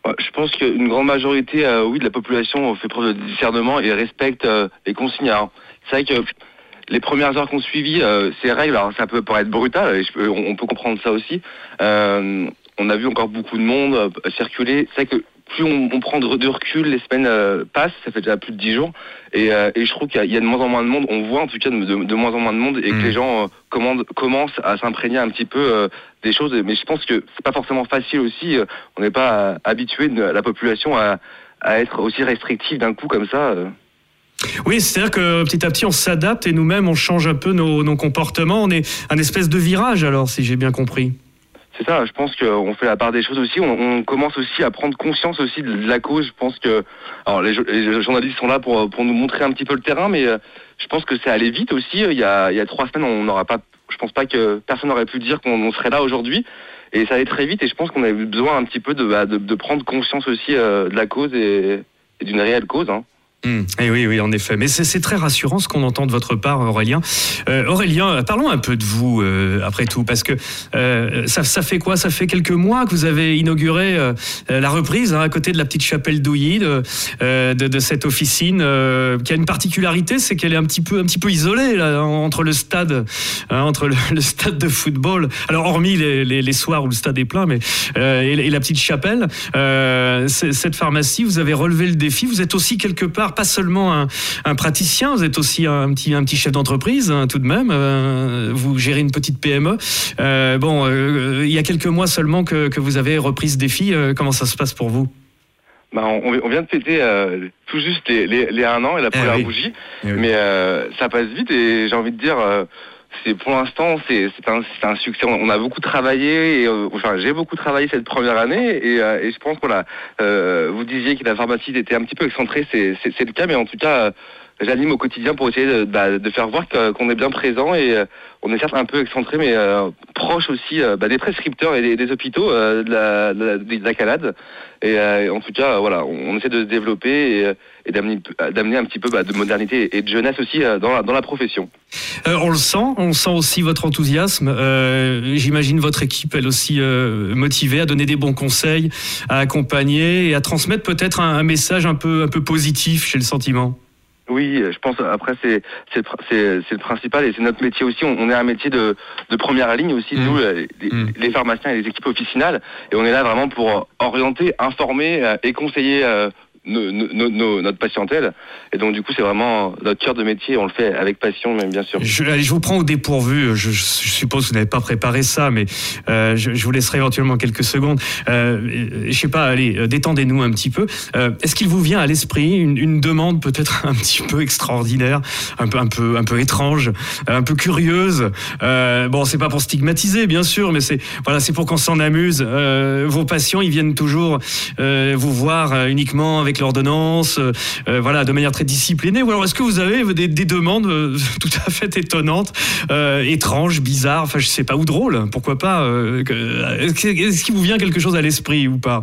Ouais, je pense qu'une grande majorité, euh, oui, de la population fait preuve de discernement et respecte euh, les consignes. Alors, c'est vrai que les premières heures qu'on suivit, euh, ces règles, alors ça peut paraître brutal, et je peux, on, on peut comprendre ça aussi. Euh, on a vu encore beaucoup de monde euh, circuler. C'est vrai que plus on, on prend de, de recul, les semaines euh, passent, ça fait déjà plus de dix jours, et, euh, et je trouve qu'il y a, il y a de moins en moins de monde, on voit en tout cas de, de, de moins en moins de monde, et mmh. que les gens euh, commandent, commencent à s'imprégner un petit peu euh, des choses, mais je pense que c'est pas forcément facile aussi, euh, on n'est pas euh, habitué, de, la population, à, à être aussi restrictive d'un coup comme ça. Euh. Oui, c'est-à-dire que petit à petit on s'adapte et nous-mêmes on change un peu nos, nos comportements, on est un espèce de virage alors, si j'ai bien compris. C'est ça, je pense qu'on fait la part des choses aussi, on, on commence aussi à prendre conscience aussi de la cause. Je pense que, alors les, les journalistes sont là pour, pour nous montrer un petit peu le terrain, mais euh, je pense que c'est allé vite aussi. Il y a, il y a trois semaines, on n'aura pas, je pense pas que personne n'aurait pu dire qu'on on serait là aujourd'hui, et ça allait très vite, et je pense qu'on avait besoin un petit peu de, bah, de, de prendre conscience aussi euh, de la cause et, et d'une réelle cause, hein. Mmh. Et oui, oui, en effet. Mais c'est, c'est très rassurant ce qu'on entend de votre part, Aurélien. Euh, Aurélien, parlons un peu de vous, euh, après tout, parce que euh, ça, ça fait quoi ? Ça fait quelques mois que vous avez inauguré euh, la reprise, hein, à côté de la petite chapelle d'Ouilly, de, euh, de, de cette officine, euh, qui a une particularité, c'est qu'elle est un petit peu, un petit peu isolée là, entre le stade, hein, entre le, le stade de football. Alors, hormis les, les, les soirs où le stade est plein, mais euh, et, et la petite chapelle, euh, cette pharmacie, vous avez relevé le défi. Vous êtes aussi quelque part pas seulement un, un praticien, vous êtes aussi un petit, un petit chef d'entreprise, hein, tout de même. Euh, vous gérez une petite P M E. Euh, bon, euh, il y a quelques mois seulement que, que vous avez repris ce défi. Euh, comment ça se passe pour vous ? Bah, on, on vient de fêter euh, tout juste les, les, les un an et la première eh oui. bougie, eh oui. mais euh, ça passe vite et j'ai envie de dire... Euh, C'est, pour l'instant, c'est, c'est, un, c'est un succès. On a beaucoup travaillé, et, euh, enfin, j'ai beaucoup travaillé cette première année, et, euh, et je pense que voilà, euh, vous disiez que la pharmacie était un petit peu excentrée, c'est, c'est, c'est le cas, mais en tout cas, euh, j'anime au quotidien pour essayer de, bah, de faire voir que, qu'on est bien présent, et euh, on est certes un peu excentré, mais euh, proche aussi euh, bah, des prescripteurs et des, des hôpitaux euh, de, la, de, la, de la Calade. Et euh, en tout cas, euh, voilà, on, on essaie de se développer et, et d'amener, d'amener un petit peu bah, de modernité et de jeunesse aussi euh, dans, la, dans la profession. Euh, on le sent, on sent aussi votre enthousiasme. Euh, j'imagine votre équipe, elle aussi euh, motivée à donner des bons conseils, à accompagner et à transmettre peut-être un, un message un peu, un peu positif, j'ai le sentiment. Oui, je pense après c'est c'est c'est, c'est le principal et c'est notre métier aussi. On, on est un métier de, de première ligne aussi, mmh. nous les, mmh. les pharmaciens et les équipes officinales, et on est là vraiment pour orienter, informer et conseiller euh, nos, nos, nos, notre patientèle. Et donc du coup c'est vraiment notre cœur de métier. On le fait avec passion, même bien sûr. Je, allez, je vous prends au dépourvu. Je, je suppose que vous n'avez pas préparé ça, mais euh, je, je vous laisserai éventuellement quelques secondes. Euh, je sais pas, allez, détendez-nous un petit peu. Euh, est-ce qu'il vous vient à l'esprit une, une demande peut-être un petit peu extraordinaire, un peu, un peu, un peu étrange, un peu curieuse. Euh, bon, c'est pas pour stigmatiser, bien sûr, mais c'est voilà, c'est pour qu'on s'en amuse. Euh, vos patients, ils viennent toujours euh, vous voir euh, uniquement avec l'ordonnance, euh, voilà, de manière très disciplinée. Ou alors, est-ce que vous avez des, des demandes euh, tout à fait étonnantes, euh, étranges, bizarres, enfin, je sais pas, ou drôles, pourquoi pas euh, est-ce, est-ce qu'il vous vient quelque chose à l'esprit ou pas ?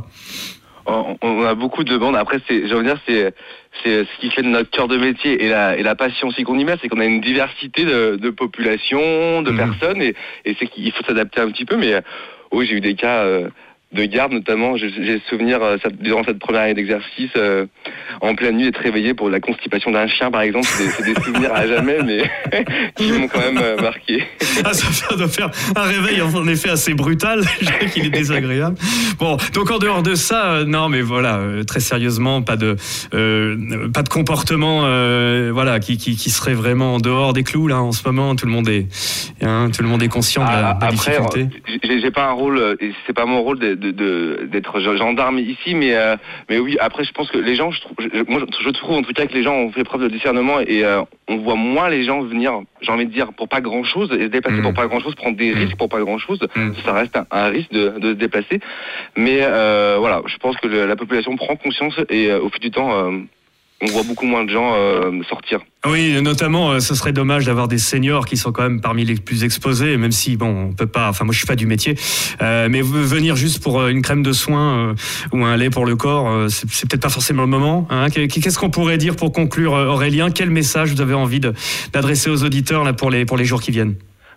On a beaucoup de demandes. Après, c'est, je veux dire, c'est, c'est ce qui fait de notre cœur de métier et la, et la passion aussi qu'on y met, c'est qu'on a une diversité de, de populations, de mmh. personnes, et, et c'est qu'il faut s'adapter un petit peu. Mais oui, j'ai eu des cas euh, de garde, notamment. J'ai, j'ai souvenir euh, durant cette première année d'exercice, euh, en pleine nuit, d'être réveillé pour la constipation d'un chien, par exemple. C'est des, c'est des souvenirs à jamais, mais qui m'ont quand même euh, marqué. Ah, ça doit faire un réveil en effet assez brutal. Je sais qu'il est désagréable. Bon, donc en dehors de ça, euh, non, mais voilà, euh, très sérieusement, pas de, euh, pas de comportement, euh, voilà, qui, qui, qui serait vraiment en dehors des clous là en ce moment. Tout le monde est, hein, tout le monde est conscient de la, ah, de la après, difficulté. J'ai, j'ai pas un rôle, et c'est pas mon rôle de, de, de, d'être gendarme ici, mais, euh, mais oui. Après, je pense que les gens, je trouve, je, moi, je trouve en tout cas que les gens ont fait preuve de discernement et euh, on voit moins les gens venir, j'ai envie de dire, pour pas grand chose et se déplacer mmh. pour pas grand chose, prendre des risques pour pas grand chose. Mmh. Ça reste un, un risque de, de se déplacer. Mais euh, voilà, je pense que le, la population prend conscience et euh, au fil du temps, euh, on voit beaucoup moins de gens euh, sortir. Oui, notamment, euh, ce serait dommage d'avoir des seniors qui sont quand même parmi les plus exposés, même si, bon, on peut pas, enfin, moi je suis pas du métier, euh, mais venir juste pour euh, une crème de soin euh, ou un lait pour le corps, euh, c'est, c'est peut-être pas forcément le moment. Hein. Qu'est-ce qu'on pourrait dire pour conclure, Aurélien ? Quel message vous avez envie de, d'adresser aux auditeurs là, pour les, pour les jours qui viennent ? Bah,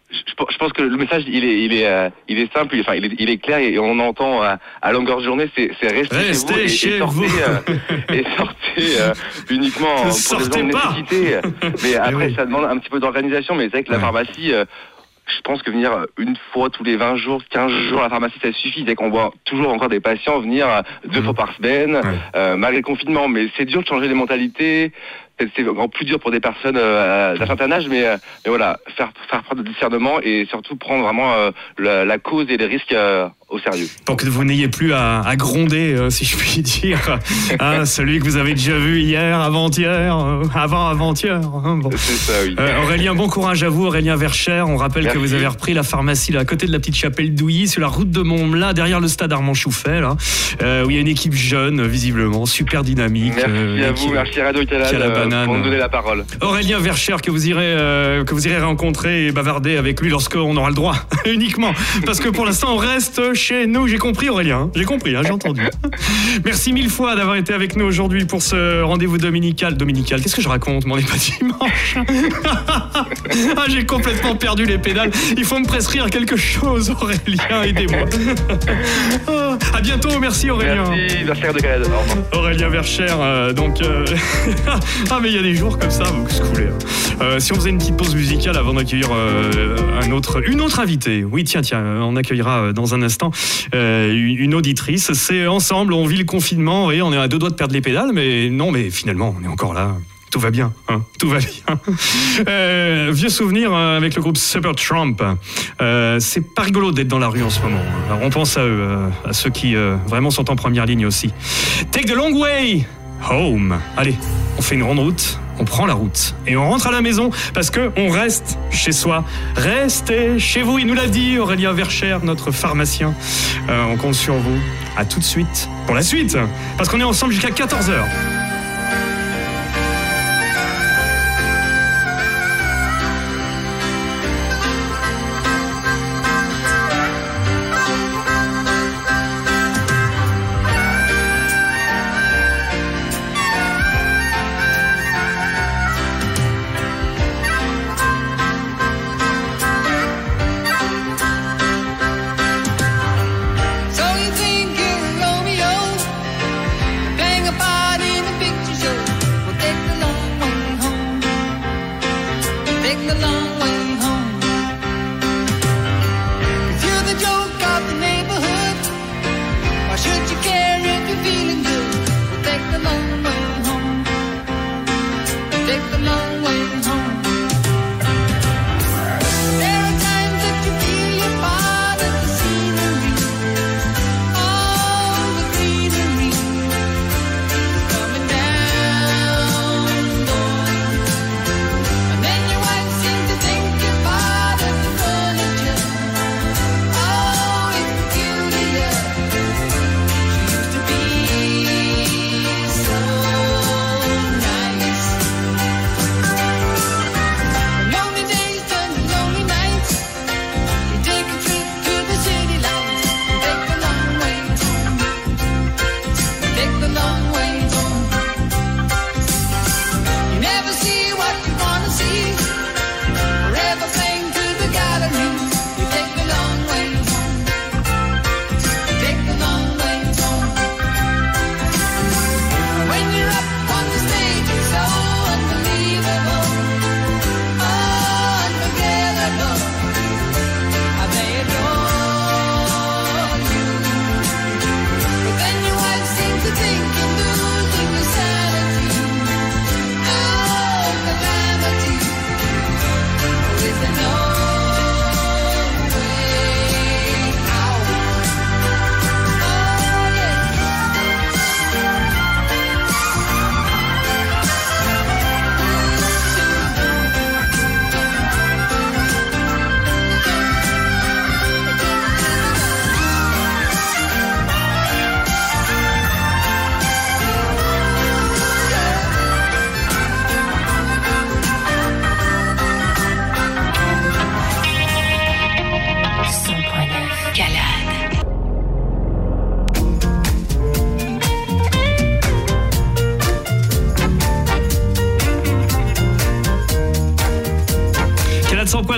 je, je pense que le message il est il est euh, il est simple, il, enfin il est, il est clair et on entend euh, à longueur de journée, c'est, c'est rester, restez chez vous et, chez et sortez, vous. euh, et sortez euh, uniquement pour Sortez des raisons de pas. nécessité. Mais après oui. ça demande un petit peu d'organisation, mais c'est vrai que la Ouais. pharmacie. Euh, je pense que venir une fois tous les vingt jours, quinze jours à la pharmacie, ça suffit. Dès qu'on voit toujours encore des patients venir deux Mmh. fois par semaine, Ouais. euh, malgré le confinement. Mais c'est dur de changer les mentalités. C'est c'est encore plus dur pour des personnes euh, d'un certain âge, mais, euh, mais voilà, faire, faire preuve de discernement et surtout prendre vraiment euh, la, la cause et les risques euh, au sérieux. Pour que vous n'ayez plus à, à gronder, euh, si je puis dire, hein, celui que vous avez déjà vu hier, avant-hier, euh, avant-avant-hier. Hein, bon. C'est ça, oui. Euh, Aurélien, bon courage à vous, Aurélien Vercher. On rappelle Merci. que vous avez repris la pharmacie là, à côté de la petite chapelle d'Ouilly, sur la route de Montmelin, derrière le stade Armand Chouffet, là, euh, où il y a une équipe jeune, visiblement, super dynamique. Merci euh, à qui- vous, merci à Radio Calade qui a la euh, banane. pour nous donner la parole. Aurélien Vercher que vous irez euh, que vous irez rencontrer et bavarder avec lui lorsqu'on aura le droit uniquement parce que pour l'instant on reste chez nous. J'ai compris Aurélien, hein j'ai compris, hein, j'ai entendu. Merci mille fois d'avoir été avec nous aujourd'hui pour ce rendez-vous dominical. Dominical, qu'est-ce que je raconte? M'en est pas dimanche. Ah, j'ai complètement perdu les pédales. Il faut me prescrire quelque chose, Aurélien, aidez-moi. Ah, à bientôt, merci Aurélien. Merci, merci à Radio Calade. Au revoir. Aurélien Vercher, euh, donc. Euh... ah, mais il y a des jours comme ça, vous se coulez. Euh, si on faisait une petite pause musicale avant d'accueillir euh, un autre, une autre invitée. Oui, tiens, tiens, on accueillera dans un instant euh, une auditrice. C'est ensemble, on vit le confinement et on est à deux doigts de perdre les pédales, mais non, mais finalement, on est encore là. Tout va bien, hein, tout va bien. Euh, vieux souvenir euh, avec le groupe Supertramp. Euh, c'est pas rigolo d'être dans la rue en ce moment. Alors on pense à eux, euh, à ceux qui euh, vraiment sont en première ligne aussi. Take the long way home. Allez, on fait une ronde route, on prend la route et on rentre à la maison parce que on reste chez soi. Restez chez vous, il nous l'a dit Aurélien Vercher, notre pharmacien. Euh, on compte sur vous. À tout de suite pour la suite, parce qu'on est ensemble jusqu'à quatorze heures. So you think you're Romeo, playing a part in the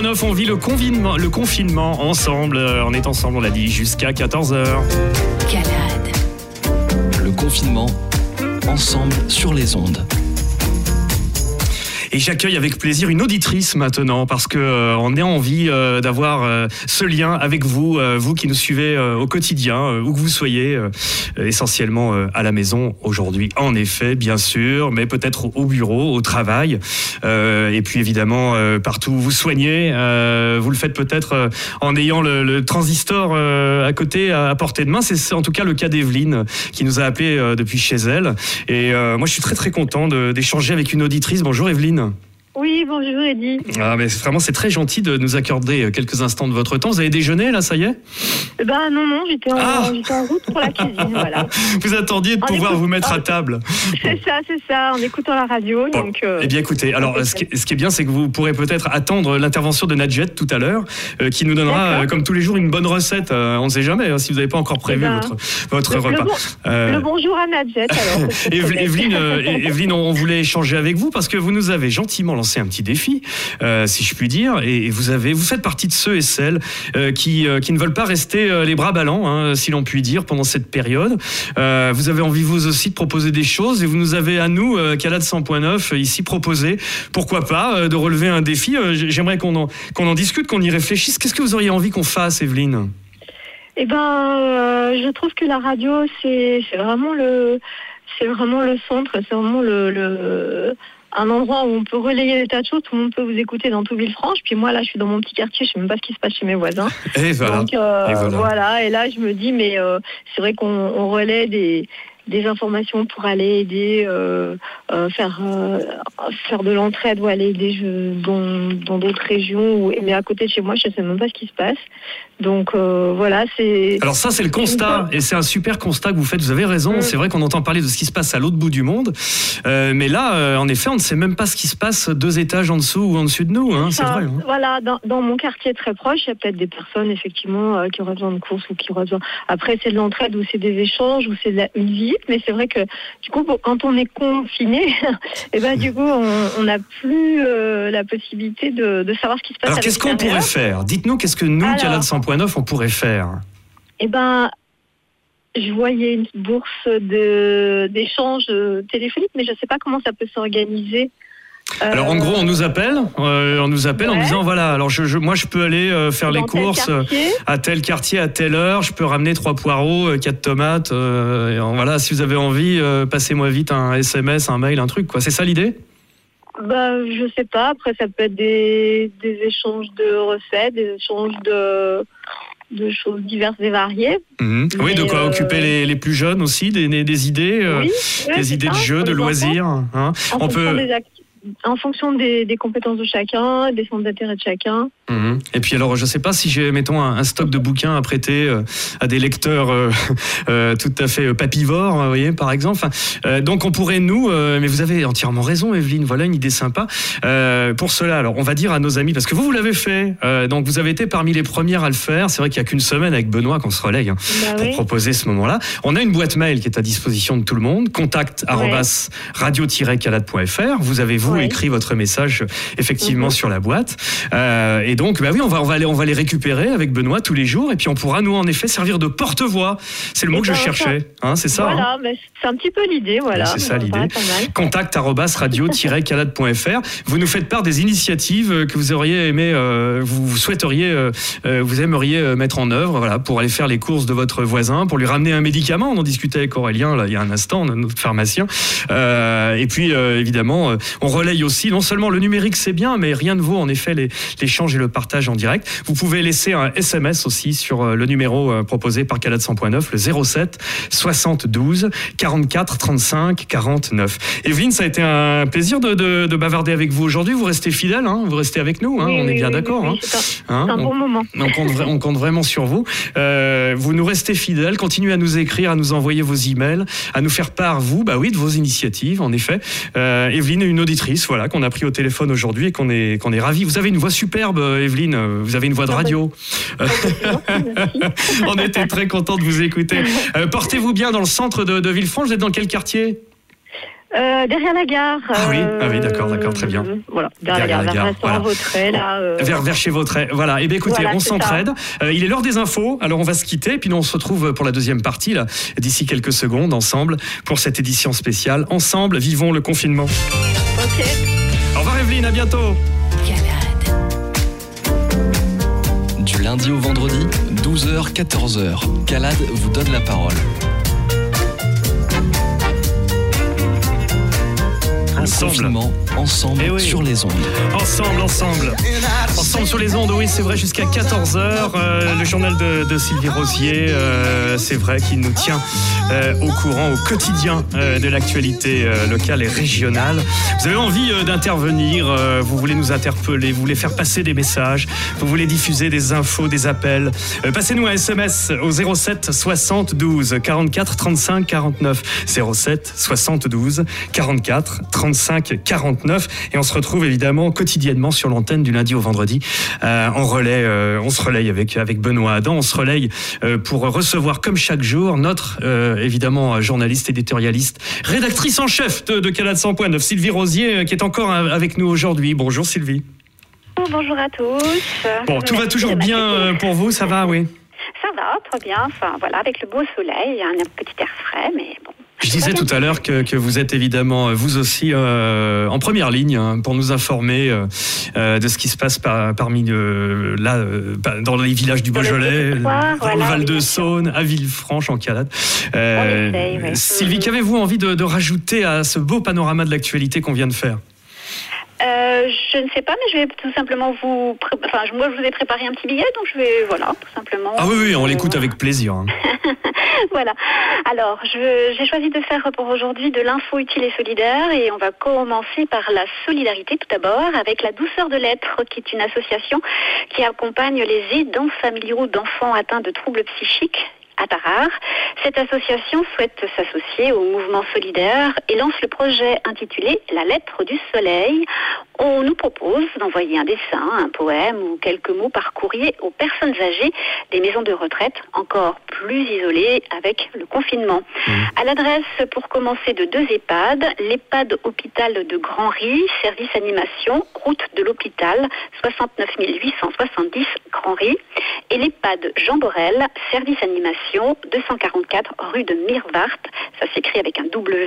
neuf, on vit le confinement, le confinement ensemble. On est ensemble, on l'a dit, jusqu'à quatorze heures. Calade. Le confinement, ensemble sur les ondes. Et j'accueille avec plaisir une auditrice maintenant parce que euh, on a envie euh, d'avoir euh, ce lien avec vous, euh, vous qui nous suivez euh, au quotidien, euh, où que vous soyez, euh, essentiellement euh, à la maison aujourd'hui. En effet, bien sûr, mais peut-être au bureau, au travail, euh, et puis évidemment euh, partout où vous soignez. Euh, vous le faites peut-être euh, en ayant le, le transistor euh, à côté, à, à portée de main. C'est, c'est en tout cas le cas d'Evelyne qui nous a appelé euh, depuis chez elle. Et euh, moi, je suis très très content de, d'échanger avec une auditrice. Bonjour Evelyne. Oui, bonjour Eddy. Ah, mais vraiment, c'est très gentil de nous accorder quelques instants de votre temps. Vous avez déjeuné, là, ça y est ? Ben non, non, j'étais en, Ah j'étais en route pour la cuisine, voilà. Vous attendiez de En pouvoir écoute- vous mettre à en- table. C'est ça, c'est ça, en écoutant la radio, Bon. donc... euh, Eh bien, écoutez, alors, ce qui, ce qui est bien, c'est que vous pourrez peut-être attendre l'intervention de Nadjet tout à l'heure, euh, qui nous donnera, D'accord. euh, comme tous les jours, une bonne recette. Euh, on ne sait jamais, hein, si vous n'avez pas encore prévu Eh ben, votre, votre le, repas. le, bon, Euh, le bonjour à Nadjet, alors. c'est Eve- peut-être. Evelyne, euh, Evelyne, on voulait échanger avec vous parce que vous nous avez gentiment lancé un petit défi, euh, si je puis dire, et et vous avez, vous faites partie de ceux et celles euh, qui euh, qui ne veulent pas rester euh, les bras ballants, hein, si l'on peut dire, pendant cette période. Euh, vous avez envie vous aussi de proposer des choses et vous nous avez à nous, euh, Calade cent point neuf, ici proposé, pourquoi pas, euh, de relever un défi. Euh, J'aimerais qu'on en qu'on en discute, qu'on y réfléchisse. Qu'est-ce que vous auriez envie qu'on fasse, Evelyne ? Eh ben, euh, je trouve que la radio, c'est, c'est vraiment le, c'est vraiment le centre, c'est vraiment le, le, un endroit où on peut relayer des tas de choses, tout le monde peut vous écouter dans tout Villefranche. Puis moi, là, je suis dans mon petit quartier, je sais même pas ce qui se passe chez mes voisins. Et voilà. Donc euh, Et voilà. voilà. Et là, je me dis, mais euh, c'est vrai qu'on on relaie des des informations pour aller aider, euh, euh, faire euh, faire de l'entraide ou aller aider je, dans dans d'autres régions. Ou, mais à côté de chez moi, je sais même pas ce qui se passe. Donc euh, voilà, c'est. Alors ça, c'est le constat, et c'est un super constat que vous faites, vous avez raison, Mm. c'est vrai qu'on entend parler de ce qui se passe à l'autre bout du monde, euh, mais là, euh, en effet, on ne sait même pas ce qui se passe deux étages en dessous ou en dessus de nous, hein, c'est Enfin, vrai. Hein. Voilà, dans, dans mon quartier très proche, il y a peut-être des personnes, effectivement, euh, qui auraient besoin de courses ou qui auraient besoin... Après, c'est de l'entraide ou c'est des échanges ou c'est de la, une visite, mais c'est vrai que, du coup, pour- quand on est confiné, et ben, du coup, on n'a plus euh, la possibilité de, de savoir ce qui se passe. Alors à qu'est-ce qu'on l'extérieur. pourrait faire ? Dites-nous, qu'est-ce que nous, Alors. Calade cent point neuf, on pourrait faire ? Eh ben, je voyais une bourse de, d'échange euh, téléphonique, mais je ne sais pas comment ça peut s'organiser. Alors en Euh, gros, on nous appelle, euh, on nous appelle en ouais. disant voilà, alors je, je- moi je peux aller euh, faire les dans tel courses euh, quartier. à tel quartier à telle heure, je peux ramener trois poireaux, euh, quatre tomates, euh, et en- voilà, si vous avez envie, euh, passez-moi vite un S M S, un mail, un truc, quoi. C'est ça l'idée ? Bah, je sais pas. Après, ça peut être des, des échanges de recettes, des échanges de, de choses diverses et variées. Mhm. Oui, de Mais, quoi euh, occuper les, les plus jeunes aussi, des, des, des idées, euh, Oui, ouais, des c'est idées ça, de jeux, pour de les loisirs. Hein. En, On fonction peut. des acti- en fonction des, des compétences de chacun, des centres d'intérêt de chacun. Mhm. Et puis alors, je sais pas si j'ai, mettons, un, un stock de bouquins à prêter euh, à des lecteurs euh, euh, tout à fait euh, papivores, vous voyez, par exemple. Enfin, euh, donc on pourrait nous, euh, mais vous avez entièrement raison, Evelyne. Voilà une idée sympa. Euh, pour cela, alors on va dire à nos amis, parce que vous vous l'avez fait. Euh, donc vous avez été parmi les premières à le faire. C'est vrai qu'il y a qu'une semaine avec Benoît qu'on se relaye hein, Bah pour oui. proposer ce moment-là. On a une boîte mail qui est à disposition de tout le monde. Contact arobase radio tiret calade point f r. Vous avez vous Ouais. écrit votre message effectivement Mhm. sur la boîte. Euh, et donc, bah oui, on va on va aller on va les récupérer avec Benoît tous les jours. Et puis on pourra nous en effet servir de porte-voix. C'est le mot Et que je ben, cherchais. Hein, c'est ça. hein Voilà, mais c'est un petit peu l'idée, voilà. C'est ça, Ça me l'idée. paraît pas mal. Contact arobase radio tiret calade point f r. Vous nous faites part des initiatives euh, que vous auriez aimé, euh, vous, vous souhaiteriez, euh, euh, vous aimeriez euh, mettre en œuvre, voilà, pour aller faire les courses de votre voisin, pour lui ramener un médicament. On en discutait avec Aurélien là, il y a un instant, notre pharmacien. Euh, et puis euh, évidemment, euh, on relaye aussi non seulement le numérique, c'est bien, mais rien ne vaut en effet les- l'échange et le partage en direct. Vous pouvez laisser un S M S aussi sur euh, le numéro euh, proposé par Calade cent point neuf, le zéro sept soixante-douze quarante-quatre trente-cinq quarante-neuf. Evelyne, ça a été un plaisir de, de, de bavarder avec vous aujourd'hui. Vous restez fidèle, hein, vous restez avec nous, hein, Oui, on est oui, bien oui, d'accord. oui, hein. oui, c'est un, Hein, c'est un on- bon moment. on compte, vra- on compte vraiment sur vous. Euh, vous nous restez fidèles, continuez à nous écrire, à nous envoyer vos emails, à nous faire part, vous, bah oui, de vos initiatives, en effet. Euh, Evelyne est une auditrice, voilà, qu'on a pris au téléphone aujourd'hui et qu'on est, qu'on est ravis. Vous avez une voix superbe, Evelyne, vous avez une voix de radio. On était très contents de vous écouter. Euh, portez-vous bien dans le centre de, de Villefranche, vous êtes dans quel quartier ? Euh, derrière la gare. Ah oui, euh, ah oui, d'accord, d'accord, très bien. Voilà, derrière, derrière la gare, vers voilà. Vautray, là. Euh... Vers, vers chez Vautray. Voilà. Eh bien, écoutez, Voilà, on c'est s'entraide. Euh, il est l'heure des infos. Alors, on va se quitter. Et puis, nous, on se retrouve pour la deuxième partie, là, d'ici quelques secondes, ensemble, pour cette édition spéciale. Ensemble, vivons le confinement. Ok. Au revoir, Evelyne. À bientôt. Calade. Du lundi au vendredi, douze heures quatorze heures. Calade vous donne la parole. Ensemble. Confinement, ensemble Eh oui. sur les ondes. Ensemble, ensemble. Ensemble sur les ondes, oui, c'est vrai, jusqu'à quatorze heures. Euh, le journal de, de Sylvie Rosier, euh, c'est vrai qu'il nous tient euh, au courant, au quotidien euh, de l'actualité euh, locale et régionale. Vous avez envie euh, d'intervenir, euh, vous voulez nous interpeller, vous voulez faire passer des messages, vous voulez diffuser des infos, des appels. Euh, passez-nous un S M S au zéro sept soixante-douze quarante-quatre trente-cinq quarante-neuf. zéro sept soixante-douze quarante-quatre trente-cinq quarante-neuf. Et on se retrouve évidemment quotidiennement sur l'antenne du lundi au vendredi. Euh, on relaie, euh, on se relaye avec, avec Benoît Adam. On se relaye euh, pour recevoir comme chaque jour notre, euh, évidemment, journaliste, éditorialiste, rédactrice en chef de, de Calade cent point neuf, Sylvie Rosier, euh, qui est encore avec nous aujourd'hui. Bonjour Sylvie. Bonjour à tous. Bon, tout va toujours bien euh, pour vous, ça va, oui? Ça va, très bien. Enfin, voilà, avec le beau soleil, un petit air frais, mais bon. Je disais tout à l'heure que, que vous êtes évidemment, vous aussi, euh, en première ligne hein, pour nous informer euh, de ce qui se passe par, parmi euh, là, euh, dans les villages du Beaujolais, dans voilà, le Val oui, de Saône, à Villefranche, en Calade. Euh, essaye, oui. Sylvie, qu'avez-vous envie de, de rajouter à ce beau panorama de l'actualité qu'on vient de faire? Euh, je ne sais pas, mais je vais tout simplement vous... Pré... Enfin, moi, je vous ai préparé un petit billet, donc je vais, voilà, tout simplement... Ah oui, oui, on l'écoute avec plaisir. Hein. Voilà. Alors, je, j'ai choisi de faire pour aujourd'hui de l'info utile et solidaire, et on va commencer par la solidarité tout d'abord, avec la Douceur de l'être, qui est une association qui accompagne les aidants familiaux d'enfants atteints de troubles psychiques à Tarare. Cette association souhaite s'associer au mouvement solidaire et lance le projet intitulé La lettre du soleil. On nous propose d'envoyer un dessin, un poème ou quelques mots par courrier aux personnes âgées des maisons de retraite encore plus isolées avec le confinement. Mmh. À l'adresse, pour commencer, de deux EHPAD, l'EHPAD Hôpital de Grand-Ry, service animation, route de l'hôpital, soixante-neuf mille huit cent soixante-dix Grand-Ry, et l'EHPAD Jean Borel, service animation, deux cent quarante-quatre rue de Mirvart, ça s'écrit avec un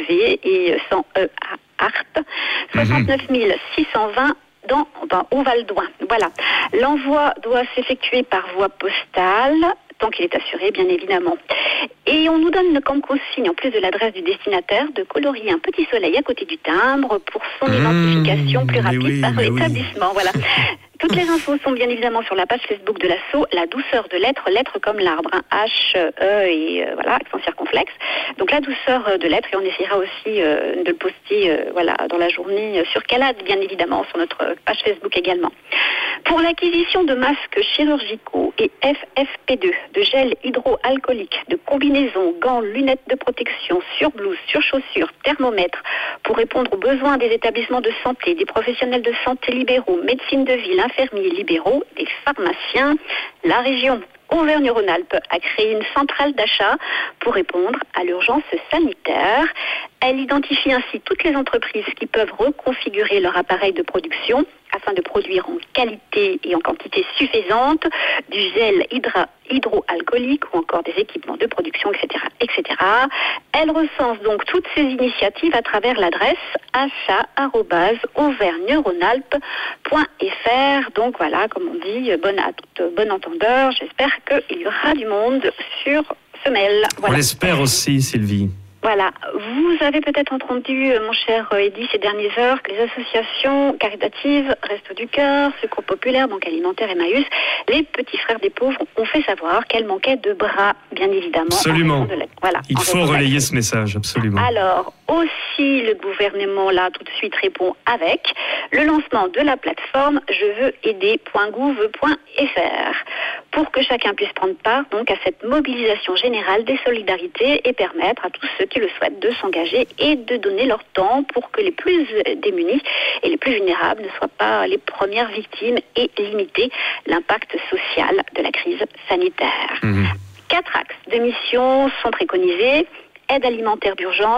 W et sans E à Art, soixante-neuf mille six cent vingt dans, dans, au Val d'Oing. Voilà. L'envoi doit s'effectuer par voie postale, tant qu'il est assuré, bien évidemment. Et on nous donne comme consigne, en plus de l'adresse du destinataire, de colorier un petit soleil à côté du timbre pour son mmh, identification plus rapide oui, par l'établissement. Oui. Voilà. Toutes les infos sont bien évidemment sur la page Facebook de l'asso, La Douceur de l'être, lettre comme l'arbre, hein, H, E et euh, voilà, accent circonflexe. Donc La Douceur de l'être, et on essaiera aussi euh, de le poster euh, voilà, dans la journée sur Calade, bien évidemment, sur notre page Facebook également. Pour l'acquisition de masques chirurgicaux et F F P deux, de gel hydroalcoolique, de combinaisons, gants, lunettes de protection, surblouses, surchaussures, thermomètres, pour répondre aux besoins des établissements de santé, des professionnels de santé libéraux, médecine de ville, infirmiers libéraux, des pharmaciens, la région Auvergne-Rhône-Alpes a créé une centrale d'achat pour répondre à l'urgence sanitaire. Elle identifie ainsi toutes les entreprises qui peuvent reconfigurer leur appareil de production afin de produire en qualité et en quantité suffisante du gel hydra- hydroalcoolique ou encore des équipements de production, et cetera, et cetera. Elle recense donc toutes ces initiatives à travers l'adresse achat arobase auvergne rhône alpes point f r. Donc voilà, comme on dit, bon, à tout bon entendeur, j'espère qu'il y aura du monde sur ce mail. Voilà. On l'espère aussi, Sylvie. Voilà. Vous avez peut-être entendu, mon cher Eddy, ces dernières heures, que les associations caritatives, Restos du Cœur, Secours Populaire, Banque Alimentaire, Emmaüs, les petits frères des pauvres ont fait savoir qu'elles manquaient de bras, bien évidemment. Absolument. De la... voilà, Il faut relayer ce message, absolument. Alors, aussi, le gouvernement, là, tout de suite répond avec le lancement de la plateforme je veux aider point gouv point f r pour que chacun puisse prendre part donc à cette mobilisation générale des solidarités et permettre à tous ceux qui le souhaitent de s'engager et de donner leur temps pour que les plus démunis et les plus vulnérables ne soient pas les premières victimes et limiter l'impact social de la crise sanitaire. Mmh. Quatre axes de mission sont préconisés. Aide alimentaire d'urgence,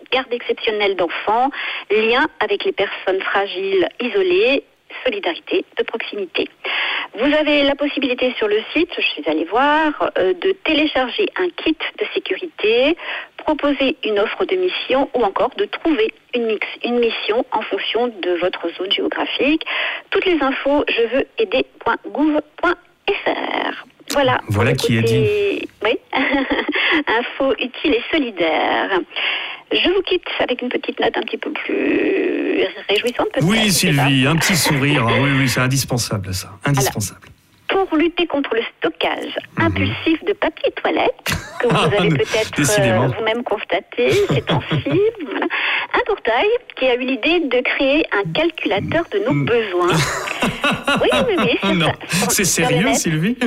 garde exceptionnelle d'enfants, lien avec les personnes fragiles isolées, solidarité de proximité. Vous avez la possibilité sur le site, je suis allée voir, euh, de télécharger un kit de sécurité, proposer une offre de mission ou encore de trouver une, mix, une mission en fonction de votre zone géographique. Toutes les infos, je veux aider point gouv point f r. Voilà. Voilà qui est dit. Oui. Info utile et solidaire. Je vous quitte avec une petite note un petit peu plus réjouissante, peut-être. Oui, Sylvie, un petit sourire. Ah, oui, oui, c'est indispensable, ça. Indispensable. Alors, pour lutter contre le stockage mmh. impulsif de papier toilette, que vous avez peut-être euh, vous-même constaté ces temps-ci, voilà, un portail qui a eu l'idée de créer un calculateur de nos besoins. Oui, oui, oui. C'est, non. ça. C'est sérieux, Sylvie?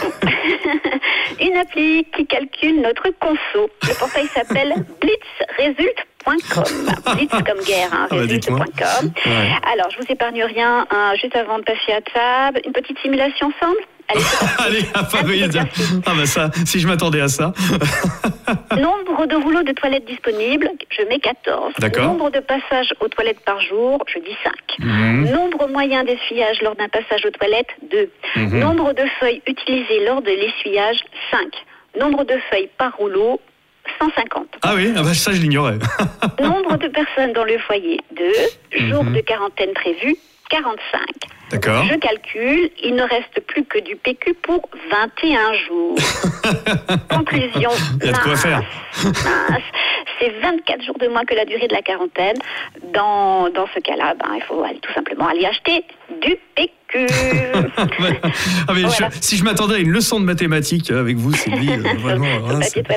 Une appli qui calcule notre conso. Le portail s'appelle blitzresult point com. Blitz comme guerre, hein, ah bah result point com. Ouais. Alors, je vous épargne rien, hein, juste avant de passer à table, une petite simulation ensemble. Allez, Allez, ah, bah, oui, ah bah ça, si je m'attendais à ça. Nombre de rouleaux de toilettes disponibles, je mets quatorze. D'accord. Nombre de passages aux toilettes par jour, je dis cinq. Mmh. Nombre moyen d'essuyage lors d'un passage aux toilettes, deux. Mmh. Nombre de feuilles utilisées lors de l'essuyage, cinq. Nombre de feuilles par rouleau, cent cinquante. Ah oui, ah bah ça je l'ignorais. Nombre de personnes dans le foyer, deux. Mmh. Jour de quarantaine prévu, quarante-cinq. D'accord. Je calcule, il ne reste plus que du P Q pour vingt et un jours. Conclusion. Il y a de quoi faire. Mince. C'est vingt-quatre jours de moins que la durée de la quarantaine. Dans, dans ce cas-là, ben, il faut aller, tout simplement aller acheter du P Q. ah mais voilà. je, si je m'attendais à une leçon de mathématiques avec vous, Sylvie, euh, vraiment. hein,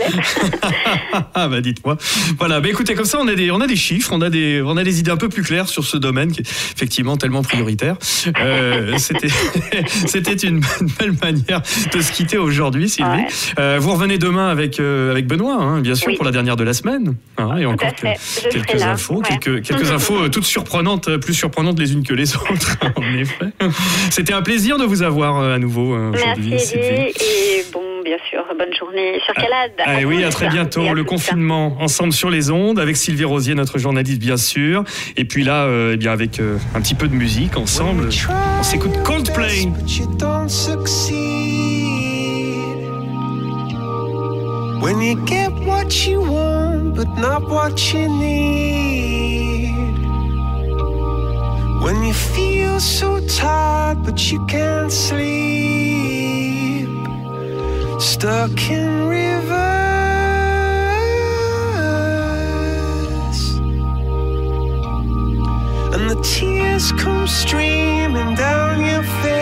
ah bah dites-moi. Voilà, bah écoutez, comme ça on a des, on a des chiffres, on a des, on a des idées un peu plus claires sur ce domaine qui est effectivement tellement prioritaire. Euh, c'était, c'était une, une belle manière de se quitter aujourd'hui, Sylvie. Ouais. Euh, vous revenez demain avec euh, avec Benoît, hein, bien sûr, oui. pour la dernière de la semaine. Hein, et Tout encore que, quelques infos, ouais. quelques, quelques infos euh, toutes surprenantes, plus surprenantes les unes que les autres, en effet. C'était un plaisir de vous avoir euh, à nouveau euh, aujourd'hui. Merci Eddie, et bon, bien sûr, bonne journée sur Calade. Ah, ah, oui, à très bientôt. Le confinement, ensemble sur les ondes, avec Sylvie Rosier, notre journaliste, bien sûr. Et puis là, euh, eh bien avec euh, un petit peu de musique ensemble. On s'écoute Coldplay. When you get what you want, but not what you need. When you feel so tired, but you can't sleep. Stuck in reverse. And the tears come streaming down your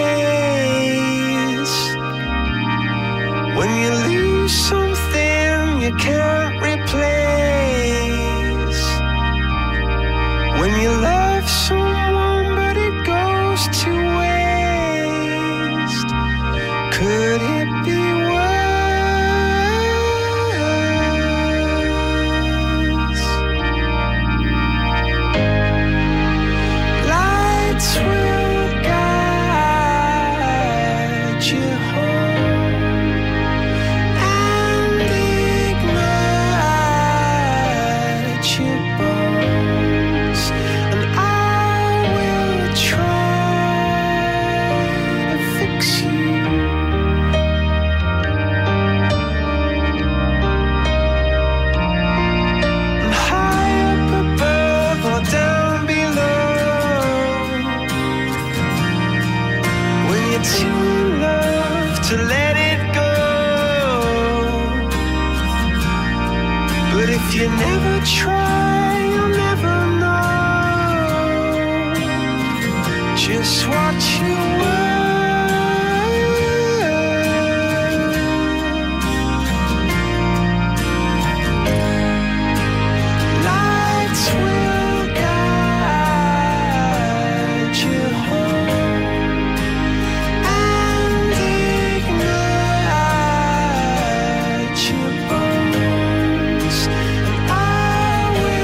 face. When you lose something you can't replace. When you love someone but it goes to waste. Could it be worse? Lights will guide you home. To let it go. But if you never try, you'll never know just what you were. Lights will guide you home. Your bones, and I will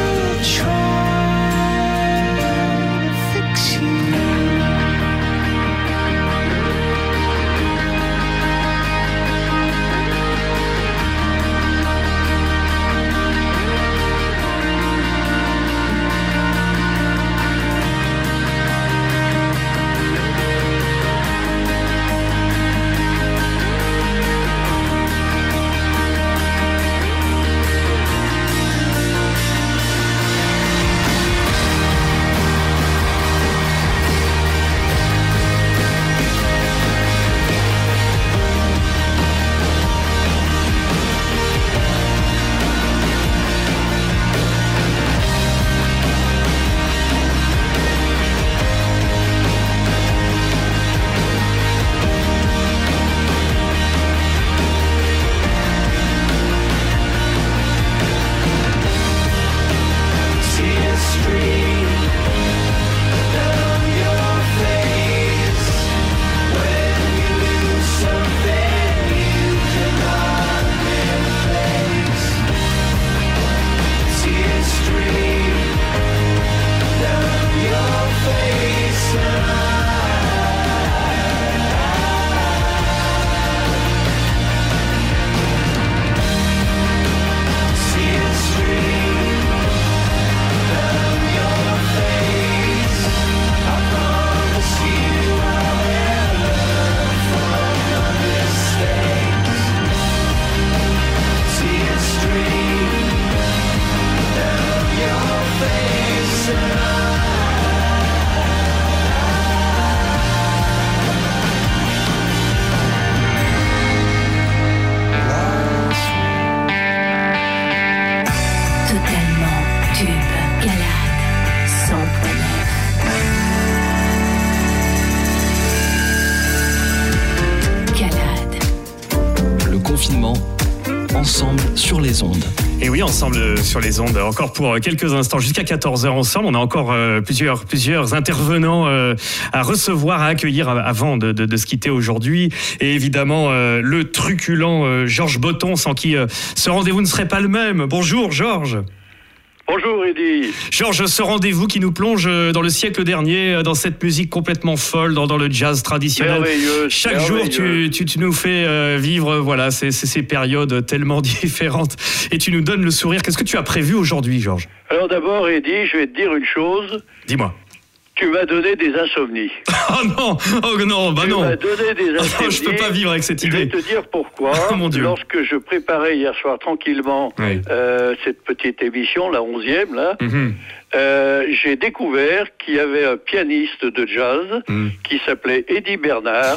moment, ensemble sur les ondes. Et oui, ensemble sur les ondes, encore pour quelques instants, jusqu'à quatorze heures ensemble. On a encore euh, plusieurs, plusieurs intervenants euh, à recevoir, à accueillir avant de, de, de se quitter aujourd'hui. Et évidemment, euh, le truculent euh, Georges Botton, sans qui euh, ce rendez-vous ne serait pas le même. Bonjour Georges. Bonjour Eddy. Georges, ce rendez-vous qui nous plonge dans le siècle dernier, dans cette musique complètement folle, dans, dans le jazz traditionnel. Chaque merveilleux. jour, tu, tu, tu nous fais euh, vivre voilà, ces, ces, ces périodes tellement différentes et tu nous donnes le sourire. Qu'est-ce que tu as prévu aujourd'hui, Georges ? Alors d'abord, Eddy, je vais te dire une chose. Dis-moi. Tu m'as donné des insomnies. Oh non, oh non, bah tu non. Tu m'as donné des insomnies. Oh, je peux pas vivre avec cette idée. Je vais te dire pourquoi. Oh, mon Dieu. Lorsque je préparais hier soir tranquillement oui. euh, cette petite émission, la onzième, là, mm-hmm. euh, j'ai découvert qu'il y avait un pianiste de jazz mm. qui s'appelait Eddie Bernard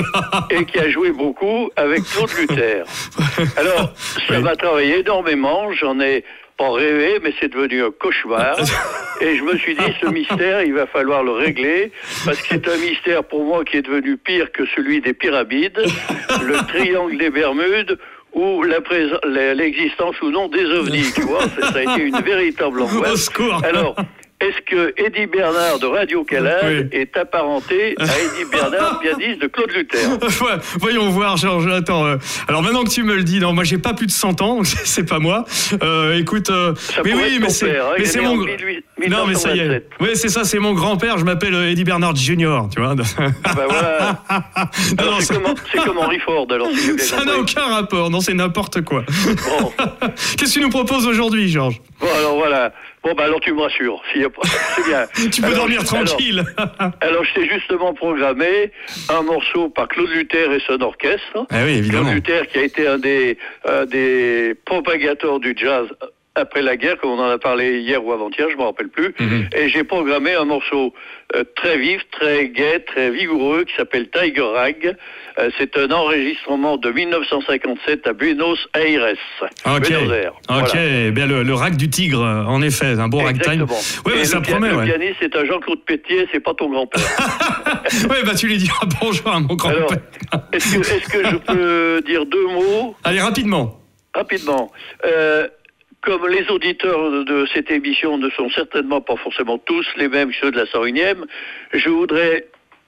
et qui a joué beaucoup avec Claude Luther. Alors, ça oui. m'a travaillé énormément. J'en ai pas rêvé, mais c'est devenu un cauchemar. Et je me suis dit, ce mystère, il va falloir le régler, parce que c'est un mystère pour moi qui est devenu pire que celui des pyramides, le triangle des Bermudes, ou la prés- l'existence ou non des ovnis, tu vois. Ça, ça a été une véritable angoisse. Au secours. Alors, est-ce que Eddie Bernard de Radio Calade oui. est apparenté à Eddie Bernard, pianiste de Claude Luther ? Ouais, voyons voir, Georges. Attends. Euh, alors maintenant que tu me le dis, non, moi j'ai pas plus de cent ans, donc c'est pas moi. Euh, écoute, euh, ça mais oui, mais c'est, père, hein, mais c'est mon. mille huit cent vingt-sept. Non, mais ça y est. Oui, c'est ça, c'est mon grand-père. Je m'appelle Eddie Bernard Junior, tu vois. Ben voilà. Alors, non, c'est, comme, c'est comme Henry Ford. Alors, si ça n'a aucun rapport. Non, c'est n'importe quoi. Bon. Qu'est-ce que tu nous proposes aujourd'hui, Georges ? Bon, alors voilà. Bon, bah alors tu me rassures. Si, c'est bien. Tu peux alors, dormir tranquille. Alors, alors, je t'ai justement programmé un morceau par Claude Luther et son orchestre. Ah oui, évidemment. Claude Luther qui a été un des, un des propagateurs du jazz après la guerre, comme on en a parlé hier ou avant-hier, je ne me rappelle plus. Mm-hmm. Et j'ai programmé un morceau euh, très vif, très gai, très vigoureux, qui s'appelle Tiger Rag. Euh, c'est un enregistrement de dix-neuf cent cinquante-sept à Buenos Aires. Ok, Buenos Aires. Ok, voilà. Bien, le, le rag du tigre, en effet, un bon ragtime. Oui, mais ça le, promet. Le ouais. pianiste, c'est un Jean-Claude Pétier, c'est pas ton grand-père. Oui, bah tu lui diras bonjour à mon grand-père. Alors, est-ce que, est-ce que je peux dire deux mots ? Allez, rapidement. Rapidement. Euh, Comme les auditeurs de cette émission ne sont certainement pas forcément tous les mêmes que ceux de la cent unième, je voudrais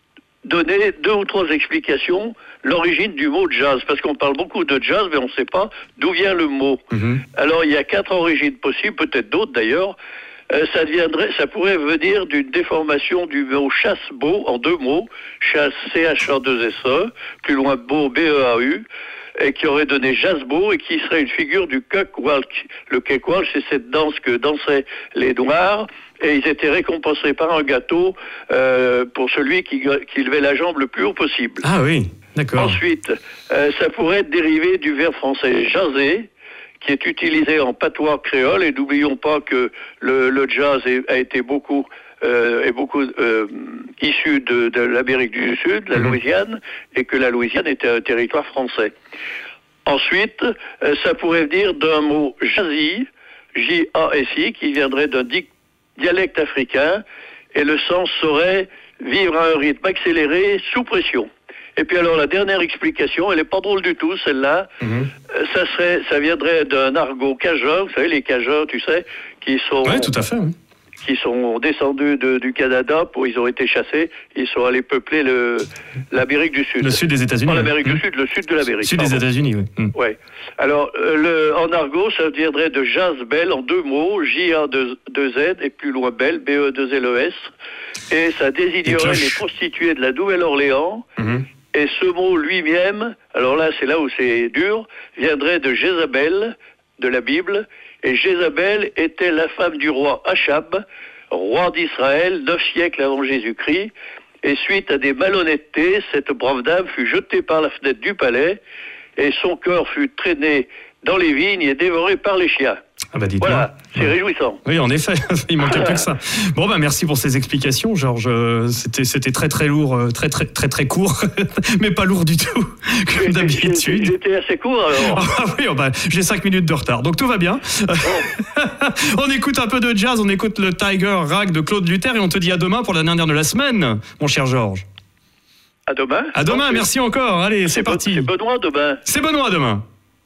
donner deux ou trois explications, l'origine du mot jazz, parce qu'on parle beaucoup de jazz, mais on ne sait pas d'où vient le mot. Mm-hmm. Alors, il y a quatre origines possibles, peut-être d'autres d'ailleurs. Euh, ça deviendrait, ça pourrait venir d'une déformation du mot chasse-beau en deux mots, chasse C H A deux S E, plus loin beau B E A U, et qui aurait donné Jazzbo et qui serait une figure du Cakewalk. Le Cakewalk, c'est cette danse que dansaient les Noirs et ils étaient récompensés par un gâteau euh, pour celui qui, qui levait la jambe le plus haut possible. Ah oui, d'accord. Ensuite, euh, ça pourrait être dérivé du verbe français jaser, qui est utilisé en patois créole, et n'oublions pas que le, le jazz est, a été beaucoup... Euh, est beaucoup euh, issu de, de l'Amérique du Sud, la Louisiane, et que la Louisiane était un territoire français. Ensuite, euh, ça pourrait venir d'un mot jazzy, J A S I, qui viendrait d'un di- dialecte africain, et le sens serait vivre à un rythme accéléré sous pression. Et puis alors la dernière explication, elle est pas drôle du tout, celle-là. Mm-hmm. Euh, ça serait, ça viendrait d'un argot cageur, vous savez les cageurs, tu sais, qui sont. Oui, tout à fait. Oui. Qui sont descendus de, du Canada, pour ils ont été chassés, ils sont allés peupler le, l'Amérique du Sud. Le sud des États-Unis. Pas l'Amérique mmh. du Sud, le sud de l'Amérique. Le sud pardon. des États-Unis, oui. Mmh. Ouais. Alors, euh, le, en argot, ça viendrait de jazz bell en deux mots, J A deux Z et plus loin bell, B E deux L E S, et ça désignerait les prostituées de la Nouvelle-Orléans. Mmh. Et ce mot lui-même, alors là, c'est là où c'est dur, viendrait de Jézabel, de la Bible, et Jézabel était la femme du roi Achab, roi d'Israël, neuf siècles avant Jésus-Christ, et suite à des malhonnêtetés, cette brave dame fut jetée par la fenêtre du palais, et son cœur fut traîné dans les vignes et dévoré par les chiens. Ah bah dites-moi. Voilà, c'est ouais. réjouissant. Oui, en effet, il manquait plus que ça. Bon bah merci pour ces explications, Georges. C'était c'était très très lourd, très très très très court, mais pas lourd du tout, comme d'habitude. J'étais assez court alors. Ah oui, oh bah, j'ai cinq minutes de retard, donc tout va bien. Oh. On écoute un peu de jazz, on écoute le Tiger Rag de Claude Luther et on te dit à demain pour la dernière de la semaine, mon cher Georges. À demain. À demain, merci encore. Allez, c'est, c'est parti. C'est Benoît demain. C'est Benoît demain.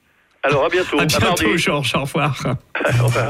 Alors, à bientôt. À À bientôt, mardi. Georges. Au revoir. Au revoir.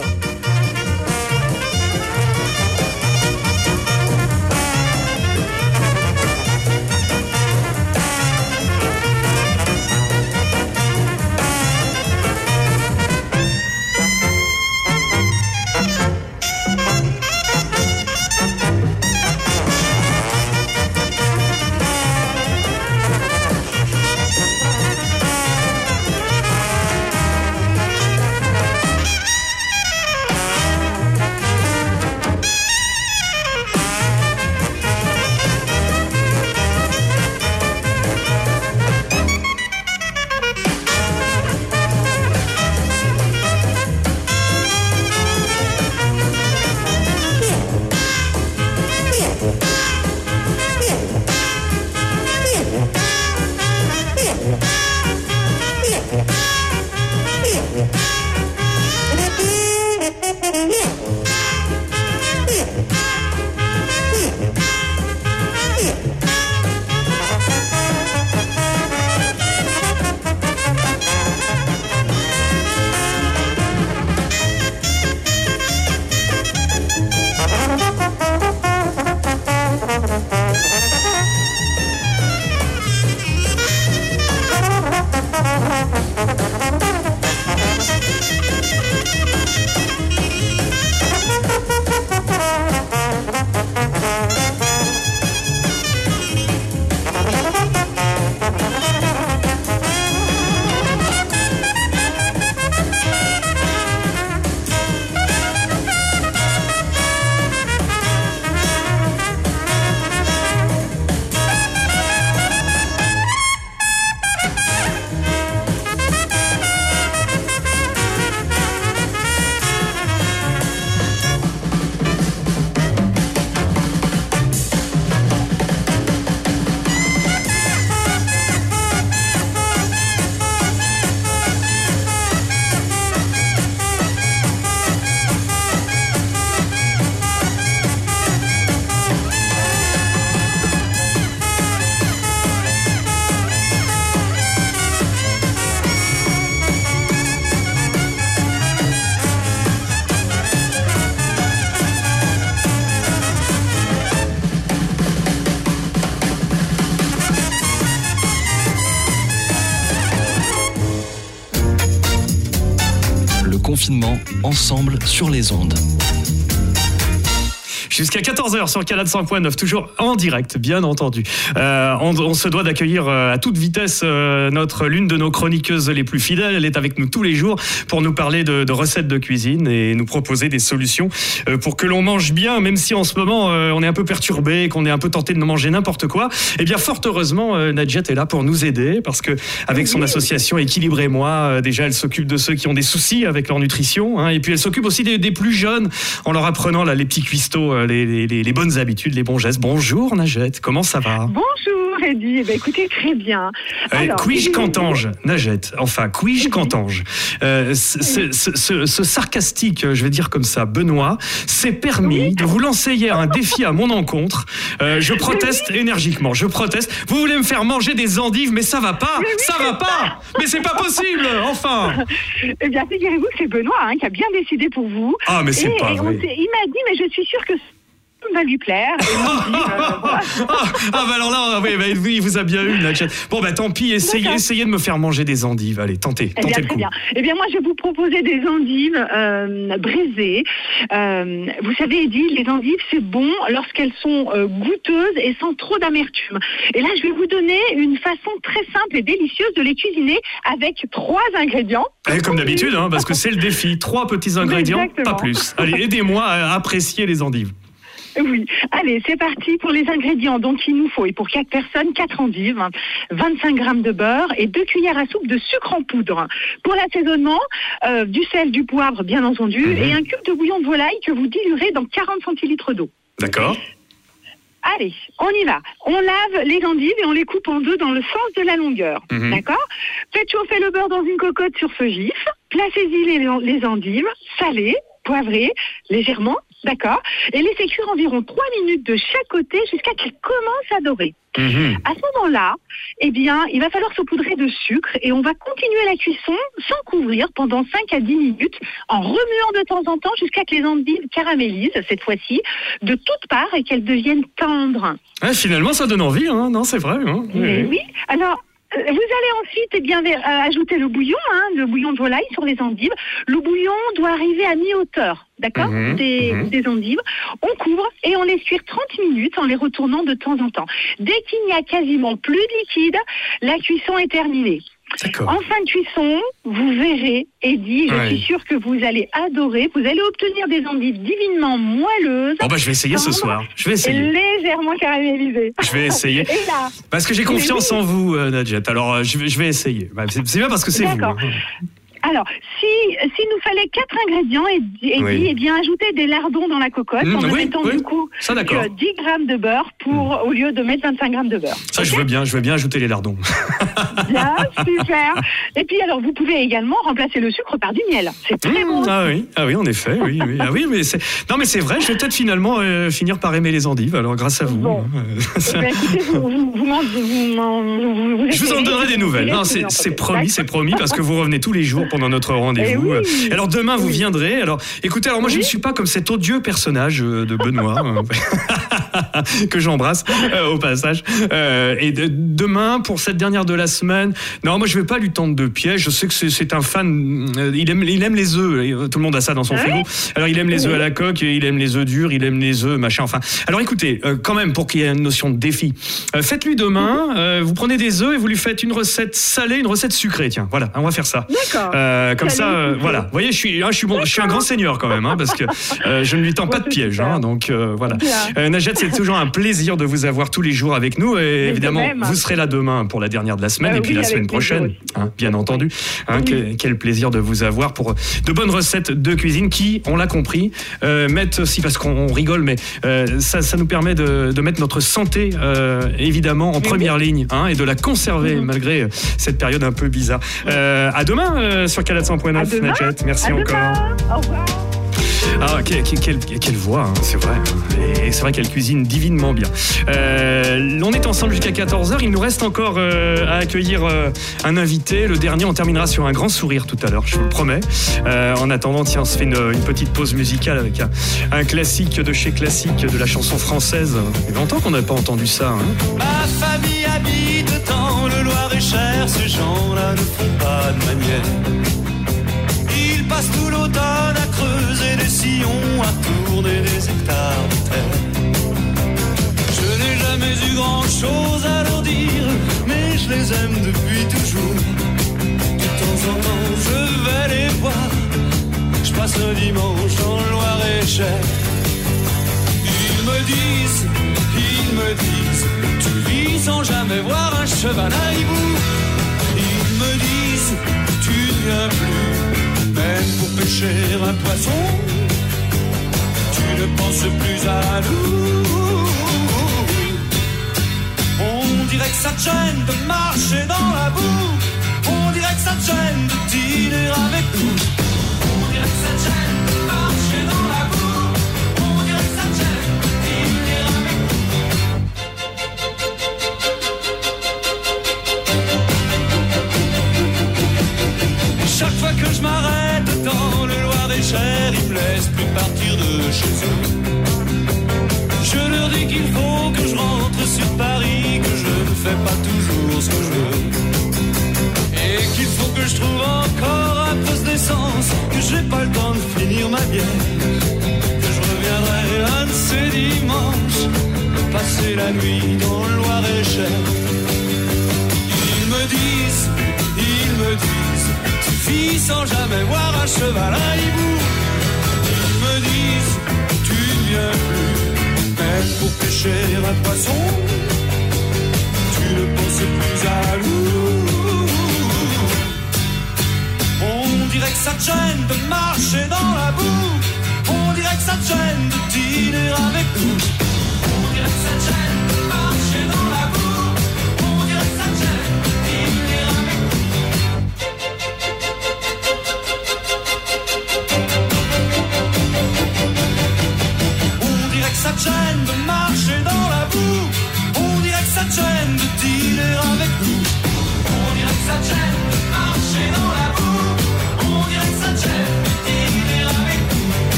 Confinement, ensemble sur les ondes. Jusqu'à quatorze heures sur Calade cent point neuf, toujours en direct, bien entendu. Euh, on, on se doit d'accueillir euh, à toute vitesse euh, notre l'une de nos chroniqueuses les plus fidèles. Elle est avec nous tous les jours pour nous parler de, de recettes de cuisine et nous proposer des solutions euh, pour que l'on mange bien, même si en ce moment euh, on est un peu perturbé, qu'on est un peu tenté de manger n'importe quoi. Eh bien, fort heureusement, euh, Nadjet est là pour nous aider parce que avec son association Équilibrez-moi, euh, déjà elle s'occupe de ceux qui ont des soucis avec leur nutrition, hein, et puis elle s'occupe aussi des, des plus jeunes en leur apprenant là les petits cuistots. Euh, Les, les, les bonnes habitudes, les bons gestes. Bonjour Najette, comment ça va? Bonjour Eddy, eh ben, écoutez, très bien. Euh, Cuis-je qu'entends-je, Najette? Enfin, cuis-je qu'entends-je euh, ce, ce, ce, ce sarcastique, je vais dire comme ça, Benoît, s'est permis oui. de vous lancer hier un défi à mon encontre. Euh, je proteste oui. énergiquement, je proteste. Vous voulez me faire manger des endives, mais ça va pas, oui, ça va pas, pas. Mais c'est pas possible, enfin. Eh bien, figurez-vous que c'est Benoît hein, qui a bien décidé pour vous. Ah, mais c'est et, pas et vrai. Il m'a dit, mais je suis sûre que va lui plaire. Et moi, je dis, euh, voilà. ah, ah bah alors là, oui, bah, il vous a bien eu, Nadjet. Bon bah tant pis, essayez, essayez de me faire manger des endives. Allez, tentez, eh tentez bien, le coup. Bien. Eh bien, moi, je vais vous proposer des endives euh, braisées. Euh, vous savez, Eddy, les endives, c'est bon lorsqu'elles sont euh, goûteuses et sans trop d'amertume. Et là, je vais vous donner une façon très simple et délicieuse de les cuisiner avec trois ingrédients. Eh, comme d'habitude, hein, parce que c'est le défi. Trois petits ingrédients, exactement. Pas plus. Allez, aidez-moi à apprécier les endives. Oui, allez, c'est parti pour les ingrédients. Donc, il nous faut, et pour quatre personnes, quatre endives, vingt-cinq grammes de beurre et deux cuillères à soupe de sucre en poudre. Pour l'assaisonnement, euh, du sel, du poivre, bien entendu, mmh. et un cube de bouillon de volaille que vous diluerez dans quarante centilitres d'eau. D'accord. Allez, on y va. On lave les endives et on les coupe en deux dans le sens de la longueur. Mmh. D'accord ? Faites chauffer le beurre dans une cocotte sur feu vif. Placez-y les, les endives, salées, poivrées, légèrement, D'accord. Et laisser cuire environ trois minutes de chaque côté jusqu'à qu'il commence à dorer. Mhm. À ce moment-là, eh bien, il va falloir saupoudrer de sucre et on va continuer la cuisson sans couvrir pendant cinq à dix minutes en remuant de temps en temps jusqu'à ce que les endives caramélisent, cette fois-ci, de toutes parts et qu'elles deviennent tendres. Ah, finalement, ça donne envie, hein. Non, c'est vrai. Hein. Mais oui. Alors, euh, vous allez ensuite eh bien, ver- euh, ajouter le bouillon, hein, le bouillon de volaille sur les endives. Le bouillon doit arriver à mi-hauteur, d'accord, Mhm, des, mhm. des endives. On couvre et on laisse cuire trente minutes en les retournant de temps en temps. Dès qu'il n'y a quasiment plus de liquide, la cuisson est terminée. D'accord. En fin de cuisson, vous verrez, Eddy, je Ouais. suis sûre que vous allez adorer, vous allez obtenir des endives divinement moelleuses. Bon, bah, je vais essayer ce tendres soir. Je vais Et essayer. légèrement caramélisées. Je vais essayer. Et là, Parce que j'ai confiance oui. en vous, euh, Nadjet. Alors, euh, je vais, je vais essayer. Bah, c'est, c'est bien parce que c'est vous. D'accord. hein. Alors, si s'il nous fallait quatre ingrédients, et, et Oui. dit, eh bien, ajouter des lardons dans la cocotte Mmh, en ne oui, mettant oui. du coup Ça, d'accord. que dix grammes de beurre pour au lieu de mettre vingt-cinq grammes de beurre. Ça, je veux bien. Je veux bien ajouter les lardons. Bien, super. Et puis alors, vous pouvez également remplacer le sucre par du miel. C'est très Mmh, bon. ah oui, ah oui, en effet, oui, oui. Ah oui, mais c'est... Non, mais c'est vrai. Je vais peut-être finalement euh, finir par aimer les endives. Alors, grâce à vous. Bon. hein, euh, Eh ben, écoutez, vous, vous, vous, m'en- vous, m'en- vous- vous Je vous en essayerez, donnerai des vous nouvelles. verrez Non, ce que c'est, vous en c'est pensez. promis, c'est promis, parce que vous revenez tous les jours pendant notre rendez-vous. Eh oui. Alors demain, vous Oui. viendrez. Alors, écoutez, alors moi, je ne suis pas comme cet odieux personnage euh, de Benoît euh, que j'embrasse euh, au passage. Euh, et de- demain, pour cette dernière de la semaine, non, moi, je vais pas lui tendre de piège. Je sais que c'est, c'est un fan. euh, il aime, il aime les œufs. Et tout le monde a ça dans son Ah frigo. ouais. Alors, il aime les œufs à la coque, il aime les œufs durs, il aime les œufs machin. Enfin, alors, écoutez, euh, quand même, pour qu'il y ait une notion de défi, euh, faites-lui demain. euh, vous prenez des œufs et vous lui faites une recette salée, une recette sucrée. Tiens, voilà, on va faire ça. D'accord. Euh, comme Salé, ça, euh, sucré. voilà. Vous voyez, je suis, ah, je suis bon, je suis un grand seigneur quand même, hein, parce que euh, je ne lui tends pas de piège. Hein, donc euh, voilà. Bien. Euh, Najat, c'est toujours un plaisir de vous avoir tous les jours avec nous. Et de évidemment, même. vous serez là demain pour la dernière de la semaine Euh, et puis oui, la avec semaine plaisir prochaine, aussi. hein, bien entendu. Hein, Oui. que- quel plaisir de vous avoir pour de bonnes recettes de cuisine qui, on l'a compris, euh, mettent aussi, parce qu'on on rigole, mais euh, ça, ça nous permet de, de mettre notre santé euh, évidemment en Oui. première ligne hein, et de la conserver Mhm. malgré euh, cette période un peu bizarre. Euh, à demain euh, sur Calade cent point neuf, À demain. Najat. Merci À encore. demain. Au revoir. Ah, quelle, quelle, quelle voix, hein, c'est vrai. Et c'est vrai qu'elle cuisine divinement bien. Euh, on est ensemble jusqu'à quatorze heures. Il nous reste encore euh, à accueillir euh, un invité. Le dernier, on terminera sur un grand sourire tout à l'heure, je vous le promets. Euh, en attendant, tiens, on se fait une, une petite pause musicale avec un, un classique de chez classique de la chanson française. Il y a longtemps qu'on n'a pas entendu ça. Hein. Ma famille habite dans le Loir-et-Cher, ces gens-là ne font pas de manière. Ils passent tout l'automne à creuser des sillons, à tourner des hectares de terre. Je n'ai jamais eu grand-chose à leur dire, mais je les aime depuis toujours. De temps en temps, je vais les voir, je passe un dimanche dans le Loir-et-Cher. Ils me disent, ils me disent, tu vis sans jamais voir un cheval à hibou. Ils me disent, tu ne viens plus, même pour pêcher un poisson. Tu ne penses plus à nous. On dirait que ça te gêne de marcher dans la boue. On dirait que ça te gêne de dîner avec nous. On dirait que ça te gêne de marcher dans la boue. On dirait que ça te gêne de dîner avec nous. Chaque fois que je m'arrête dans le Loir-et-Cher, ils me laissent plus partir de chez eux. Je leur dis qu'il faut que je rentre sur Paris, que je ne fais pas toujours ce que je veux. Et qu'il faut que je trouve encore un poste d'essence, que j'ai pas le temps de finir ma bière. Que je reviendrai un de ces dimanches, passer la nuit dans le Loir-et-Cher. Ils me disent, ils me disent, tu vis sans jamais voir un cheval à hibou. Ils me disent, tu ne viens plus, même pour pêcher un poisson. Tu ne penses plus à nous. On dirait que ça te gêne de marcher dans la boue. On dirait que ça te gêne de dîner avec nous. On dirait que ça te gêne de marcher dans la boue. On dirait que ça te gêne de dîner avec nous.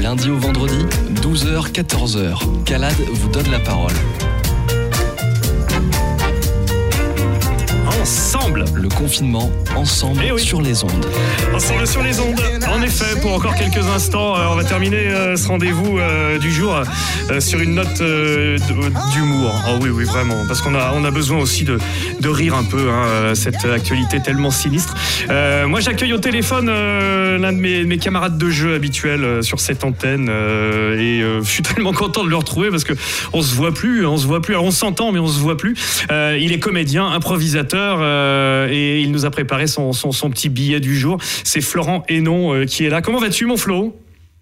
lundi au vendredi, douze heures quatorze heures. Calade vous donne la parole. Ensemble. Le confinement, ensemble Eh oui. sur les ondes. Ensemble sur les ondes. En effet, pour encore quelques instants, euh, on va terminer euh, ce rendez-vous euh, du jour euh, sur une note euh, d- d'humour. Oh oui, oui, vraiment. Parce qu'on a, on a besoin aussi de, de rire un peu, hein, euh, cette actualité tellement sinistre. Euh, moi, j'accueille au téléphone euh, l'un de mes, mes camarades de jeu habituels euh, sur cette antenne. Euh, et euh, je suis tellement content de le retrouver parce qu'on se voit plus, on se voit plus. Alors, on s'entend, mais on se voit plus. Euh, il est comédien, improvisateur. Euh, et il nous a préparé son, son, son petit billet du jour. C'est Florent Hénon euh, qui est là. Comment vas-tu, mon Flo ?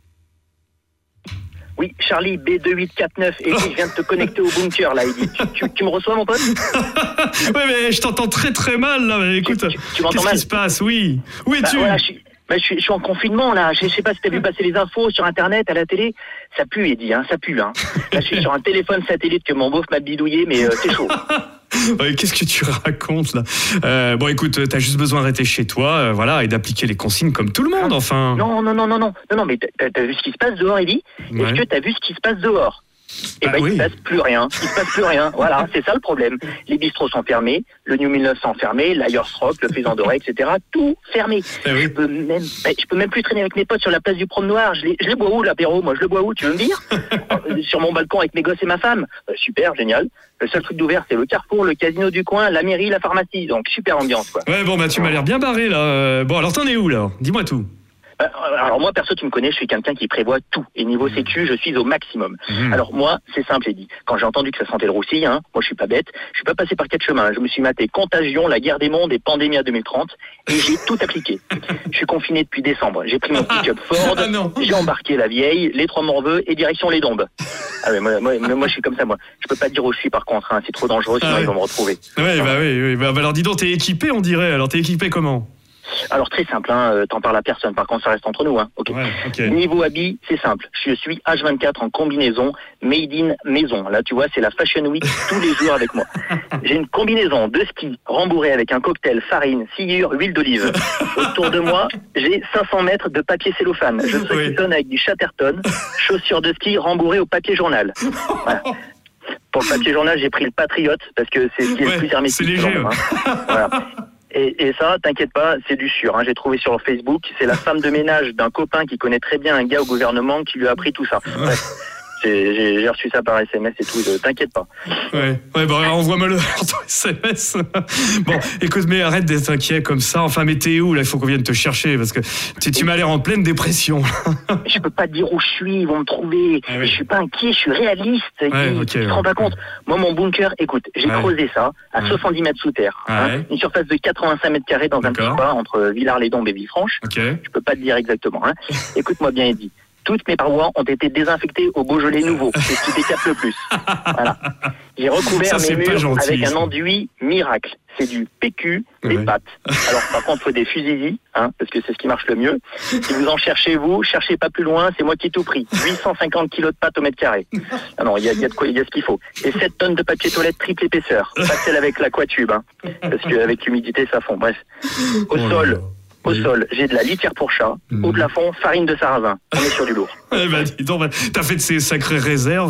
Oui, Charlie B deux huit quatre neuf, et je viens de te connecter au bunker là, Eddy. Tu, tu, tu me reçois, mon pote ? Ouais, mais je t'entends très très mal là. Mais écoute, tu, tu, tu m'entends qu'est-ce mal qui se passe ? Oui. Où bah, es-tu ? voilà, je, suis, bah, je, suis, je suis en confinement là. Je, je sais pas si t'as vu passer les infos sur internet, à la télé. Ça pue, Eddy, hein, ça pue. Hein. Là, je suis sur un téléphone satellite que mon beauf m'a bidouillé, mais euh, c'est chaud. Ouais, qu'est-ce que tu racontes là ? euh, Bon, écoute, t'as juste besoin de rester chez toi, euh, voilà, et d'appliquer les consignes comme tout le monde, enfin. Non, non, non, non, non, non, non, mais t'as, t'as vu ce qui se passe dehors, Eddy ? Ouais. Est-ce que t'as vu ce qui se passe dehors ? Eh Ah, ben, oui. il se passe plus rien. Il se passe plus rien. Voilà, c'est ça le problème. Les bistrots sont fermés, le New mille neuf cents fermé, l'Ayers Rock, le Faisan Doré, et cetera. Tout fermé. Eh oui. Je peux même, ben, je peux même plus traîner avec mes potes sur la place du Promenoir. Je les, je les bois où, l'apéro ? Moi, je le bois où, tu veux me dire ? euh, Sur mon balcon avec mes gosses et ma femme. Euh, super, génial. Le seul truc d'ouvert, c'est le Carrefour, le casino du coin, la mairie, la pharmacie. Donc, super ambiance, quoi. Ouais, bon, bah, tu m'as l'air bien barré là. Euh, Bon, alors t'en es où là ? Dis-moi tout. Euh, Alors moi, perso, tu me connais, je suis quelqu'un qui prévoit tout. Et niveau sécu, je suis au maximum. Mmh. Alors moi, c'est simple, Eddy. Quand j'ai entendu que ça sentait le roussi, hein, moi je suis pas bête, je suis pas passé par quatre chemins. Je me suis maté Contagion, La Guerre des Mondes et Pandémie à deux mille trente. Et j'ai tout appliqué. Je suis confiné depuis décembre. J'ai pris mon pick-up Ford, Ah non. j'ai embarqué la vieille, les trois Morveux et direction les Dombes. Ah ouais, moi, moi, moi je suis comme ça, moi. Je peux pas dire où je suis par contre, hein. C'est trop dangereux, sinon Ah ouais. ils vont me retrouver. Ouais, bah oui, oui. Bah, bah, alors dis donc, t'es équipé, on dirait. Alors t'es équipé comment ? Alors très simple, hein, euh, t'en parles à personne, par contre ça reste entre nous. Hein. Okay. Ouais, ok. Niveau habit, c'est simple. Je suis H vingt-quatre en combinaison, made in maison. Là tu vois, c'est la Fashion Week tous les jours avec moi. J'ai une combinaison de ski rembourrée avec un cocktail, farine, sciure, huile d'olive. Autour de moi, j'ai cinq cents mètres de papier cellophane. Je me Oui. saucissonne avec du Chatterton, chaussures de ski rembourrées au papier journal. Voilà. Pour le papier journal, j'ai pris le Patriote parce que c'est ce qui est Ouais, le plus hermétique. c'est léger, selon moi, hein. Voilà. Et, et ça, t'inquiète pas, c'est du sûr. Hein. J'ai trouvé sur Facebook, c'est la femme de ménage d'un copain qui connaît très bien un gars au gouvernement qui lui a appris tout ça. Bref, c'est- j'ai j'ai reçu ça par S M S et tout, je- t'inquiète pas. Ouais, ouais, bon, envoie-moi le ton S M S. Bon, écoute, mais arrête d'être inquiet comme ça. Enfin, mais t'es où là ? Il faut qu'on vienne te chercher parce que tu, tu m'as l'air en pleine dépression. Mais je peux pas te dire où je suis, ils vont me trouver. Ah oui. Je suis pas inquiet, je suis réaliste. Ouais, tu ok, tu te ouais. rends pas compte. Moi, mon bunker, écoute, j'ai Ouais. creusé ça à Ouais. soixante-dix mètres sous terre. Ouais. Hein, une surface de quatre-vingt-cinq mètres carrés dans un petit D'accord. coin entre Villars-les-Dombes et Villefranche. Ok. Je peux pas te dire exactement. Hein. Écoute-moi bien, Eddy. Toutes mes parois ont été désinfectées au Beaujolais nouveau. C'est ce qui décape le plus. Voilà. J'ai recouvert Ça, c'est mes pas murs gentil, avec un ça. enduit miracle. C'est du P Q, des Ouais. pâtes. Alors par contre, faut des fusils, hein, parce que c'est ce qui marche le mieux. Si vous en cherchez, vous, cherchez pas plus loin, c'est moi qui ai tout pris. huit cent cinquante kilos de pâtes au mètre carré. Ah non, il y a, il y a de quoi, il y a ce qu'il faut. Et sept tonnes de papier toilette triple épaisseur. Pas celle avec l'aquatube, hein, parce qu'avec l'humidité, ça fond. Bref. Au Oh là sol, là. au Oui. sol, j'ai de la litière pour chat. Mhm. Au plafond, farine de sarrasin. On est sur du lourd. Eh ben, dis donc, bah, t'as fait de ces sacrées réserves.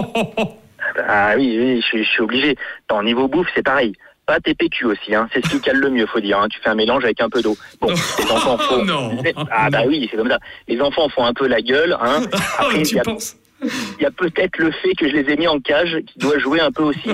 Ah oui, oui, je, suis- je suis obligé. Dans niveau bouffe, c'est pareil. Pâtes et P Q aussi, hein. C'est ce qui cale le mieux, faut dire. Hein. Tu fais un mélange avec un peu d'eau. Bon, les enfants font. Oh non. Ah bah oui, c'est comme ça. Les enfants font un peu la gueule, hein. Après, il tu y a, penses ? il y a peut-être le fait que je les ai mis en cage qui doit jouer un peu aussi.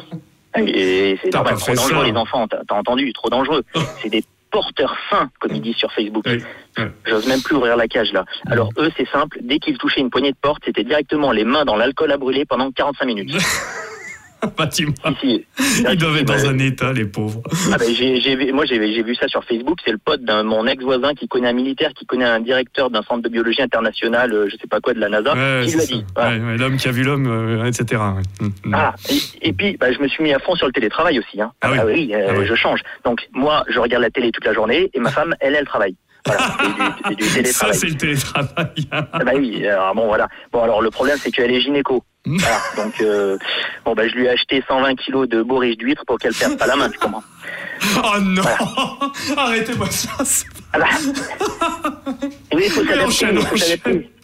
Et c'est T'as normal, pas trop fait dangereux ça. les enfants. T'as, t'as entendu, trop dangereux. C'est des porteurs fins, comme ils disent sur Facebook. Oui. Ouais. J'ose même plus ouvrir la cage là. Alors eux, c'est simple. Dès qu'ils touchaient une poignée de porte, c'était directement les mains dans l'alcool à brûler pendant quarante-cinq minutes. Bah, dis-moi. Si, si. Ils doivent être dans Bah, un état, les pauvres. Ah ben, j'ai, j'ai, vu- moi j'ai, j'ai vu ça sur Facebook, c'est le pote d'un mon ex-voisin qui connaît un militaire, qui connaît un directeur d'un centre de biologie international, euh, je sais pas quoi, de la NASA, Ouais, qui c'est lui a ça. dit. Voilà. Ouais, ouais, l'homme qui a vu l'homme, euh, et cetera. Ouais. Mm, mm. Ah, et, et puis bah, je me suis mis à fond sur le télétravail aussi. Hein. Ah oui. euh, Ah oui. je change. Donc moi, je regarde la télé toute la journée et ma femme, elle, elle travaille. Voilà, c'est du, c'est du Ça, télétravail. c'est le télétravail. Ah bah oui, alors bon voilà. Bon alors le problème c'est qu'elle est gynéco. Voilà, donc euh, bon bah je lui ai acheté cent vingt kilos de beau riche d'huîtres pour qu'elle perde pas la main, tu comprends. Oh non. Voilà. Arrêtez-moi ça. c'est- Ah bah. Oui, il faut Mais s'adapter, enchaîne, il faut enchaîne. s'adapter.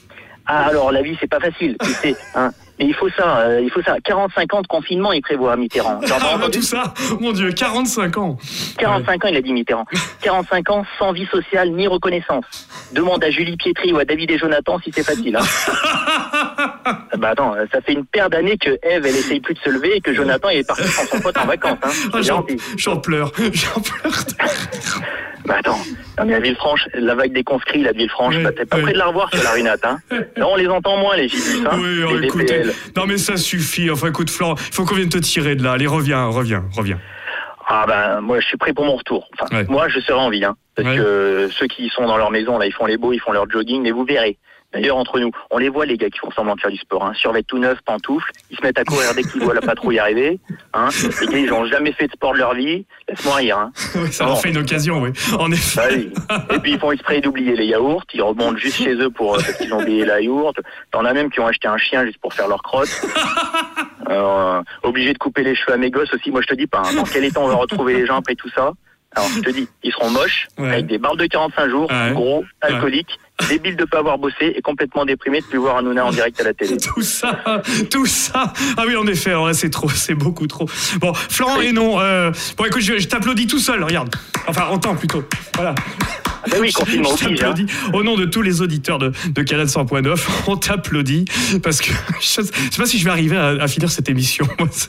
Ah, alors la vie, c'est pas facile, tu sais. Hein. Mais il faut ça, euh, il faut ça. quarante-cinq ans de confinement, il prévoit Mitterrand. Ah, bah, tout ça, mon Dieu, quarante-cinq ans. quarante-cinq ans, il a dit Mitterrand. quarante-cinq ans sans vie sociale ni reconnaissance. Demande à Julie Pietri ou à David et Jonathan si c'est facile. Hein. Bah attends, ça fait une paire d'années que Ève, elle essaye plus de se lever et que Jonathan, il est parti sans son pote en vacances. Hein. Ah, j'en, j'en pleure, j'en pleure. Bah attends, non mais à Villefranche, la vague des conscrits, la Villefranche, oui, bah, t'es pas oui. près de la revoir sur la Rinate, hein. Non, on les entend moins, les Gibus, hein. Oui, oh, les écoute, D P L. Non mais ça suffit, enfin écoute Florent, il faut qu'on vienne te tirer de là, allez reviens, reviens, reviens. Ah ben, moi je suis prêt pour mon retour. Enfin, ouais. Moi je serai en vie, hein. Parce ouais. que ceux qui sont dans leur maison, là, ils font les beaux, ils font leur jogging, mais vous verrez. D'ailleurs, entre nous, on les voit, les gars qui font semblant de faire du sport, hein. Survêtent tout neuf, pantoufles, ils se mettent à courir dès qu'ils voient la patrouille arriver, hein. Les gars, ils n'ont jamais fait de sport de leur vie, laisse-moi rire, hein. Oui, ça bon. leur fait une occasion, oui, en effet. Bah, oui. Et puis, ils font exprès d'oublier les yaourts, ils remontent juste chez eux pour, parce qu'ils ont oublié la yaourt. T'en as même qui ont acheté un chien juste pour faire leur crotte. Euh, obligé de couper les cheveux à mes gosses aussi, moi je te dis pas, hein. Dans quel état on va retrouver les gens après tout ça? Alors, je te dis, ils seront moches, ouais. avec des barbes de quarante-cinq jours, ouais. gros, alcooliques, ouais. débiles de pas avoir bossé et complètement déprimés de plus voir Hanouna en direct à la télé. Tout ça, tout ça. Ah oui, en effet, alors là, c'est trop, c'est beaucoup trop. Bon, Florent oui. et non, euh, bon, écoute, je, je t'applaudis tout seul, regarde. Enfin, entends plutôt. Voilà. Ah ben oui, confinement aussi. Hein. Au nom de tous les auditeurs de, de Calade cent point neuf, on t'applaudit parce que je ne sais pas si je vais arriver à, à finir cette émission.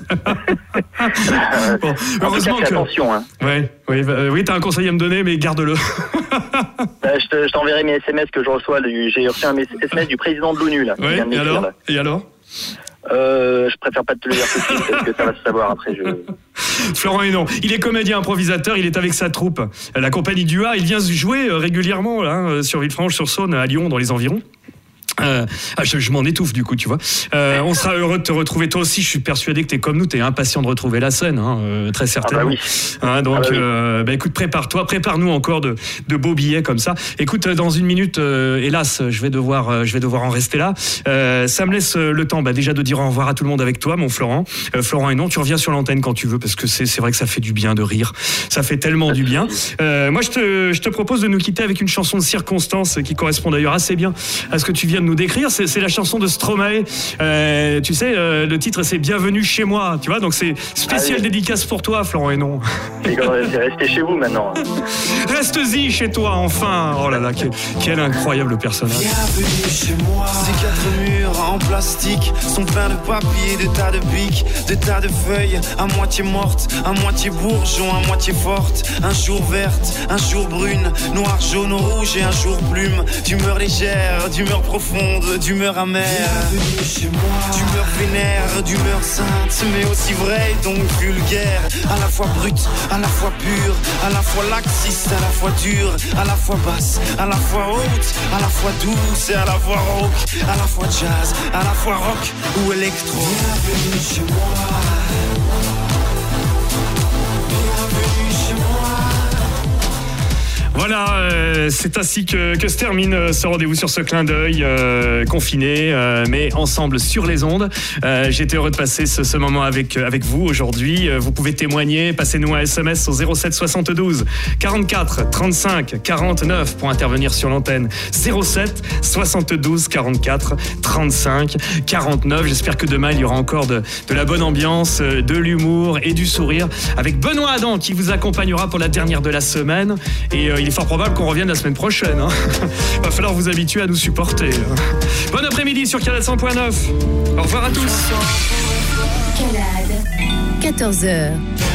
Bon, heureusement cas, que. Attention, hein. Ouais, oui, euh, oui, t'as un conseil à me donner, mais garde-le. Bah, je, te, je t'enverrai mes S M S que je reçois. Du, j'ai reçu un S M S du président de l'ONU là. Oui, et alors, là. et alors Euh, je préfère pas te le dire tout de suite parce que ça va se savoir après. Je... Florent Hénon, il est comédien improvisateur, il est avec sa troupe, la compagnie du A, il vient jouer régulièrement là, sur Villefranche-sur-Saône, à Lyon, dans les environs. Euh, ah, je, je m'en étouffe du coup, tu vois. Euh, on sera heureux de te retrouver. Toi aussi, je suis persuadé que t'es comme nous, t'es impatient de retrouver la scène, hein, euh, très certainement. Ah bah oui. Hein, donc, ah bah oui. euh, bah, écoute, prépare-toi, prépare-nous encore de, de beaux billets comme ça. Écoute, dans une minute, euh, hélas, je vais devoir, euh, je vais devoir en rester là. Euh, ça me laisse le temps, bah, déjà de dire au revoir à tout le monde avec toi, mon Florent. Euh, Florent Hénon, tu reviens sur l'antenne quand tu veux, parce que c'est, c'est vrai que ça fait du bien de rire. Ça fait tellement du bien. Euh, moi, je te, je te propose de nous quitter avec une chanson de circonstance qui correspond d'ailleurs assez bien à ce que tu viens de nous décrire. C'est, c'est la chanson de Stromae. Euh, tu sais, euh, le titre c'est Bienvenue chez moi. Tu vois, donc c'est spécial ah oui. dédicace pour toi, Florent Hénon. Restez chez vous maintenant. Reste-y chez toi, enfin. Oh là là, quel, quel incroyable personnage. Bienvenue chez moi. Ces quatre murs en plastique sont pleins de papier, de tas de pics, de tas de feuilles, à moitié mortes, à moitié bourgeon, à moitié forte. Un jour verte, un jour brune, noir, jaune, rouge et un jour plume. D'humeur légère, d'humeur profonde, d'humeur amère, d'humeur vénère, d'humeur sainte, mais aussi vraie donc vulgaire, à la fois brute, à la fois pure, à la fois laxiste, à la fois dure, à la fois basse, à la fois haute, à la fois douce et à la fois rock, à la fois jazz, à la fois rock ou électro. Bienvenue chez moi. Voilà, euh, c'est ainsi que, que se termine ce rendez-vous sur ce clin d'œil euh, confiné, euh, mais ensemble sur les ondes. Euh, j'ai été heureux de passer ce, ce moment avec, avec vous aujourd'hui. Vous pouvez témoigner, passez-nous un S M S au zéro sept soixante-douze quarante-quatre trente-cinq quarante-neuf pour intervenir sur l'antenne. zéro sept soixante-douze quarante-quatre trente-cinq quarante-neuf. J'espère que demain, il y aura encore de, de la bonne ambiance, de l'humour et du sourire avec Benoît Adam qui vous accompagnera pour la dernière de la semaine. Et euh, il est fort probable qu'on revienne la semaine prochaine. Hein. Va falloir vous habituer à nous supporter. Bon après-midi sur Calade cent point neuf. Au revoir à tous. Calade, quatorze heures.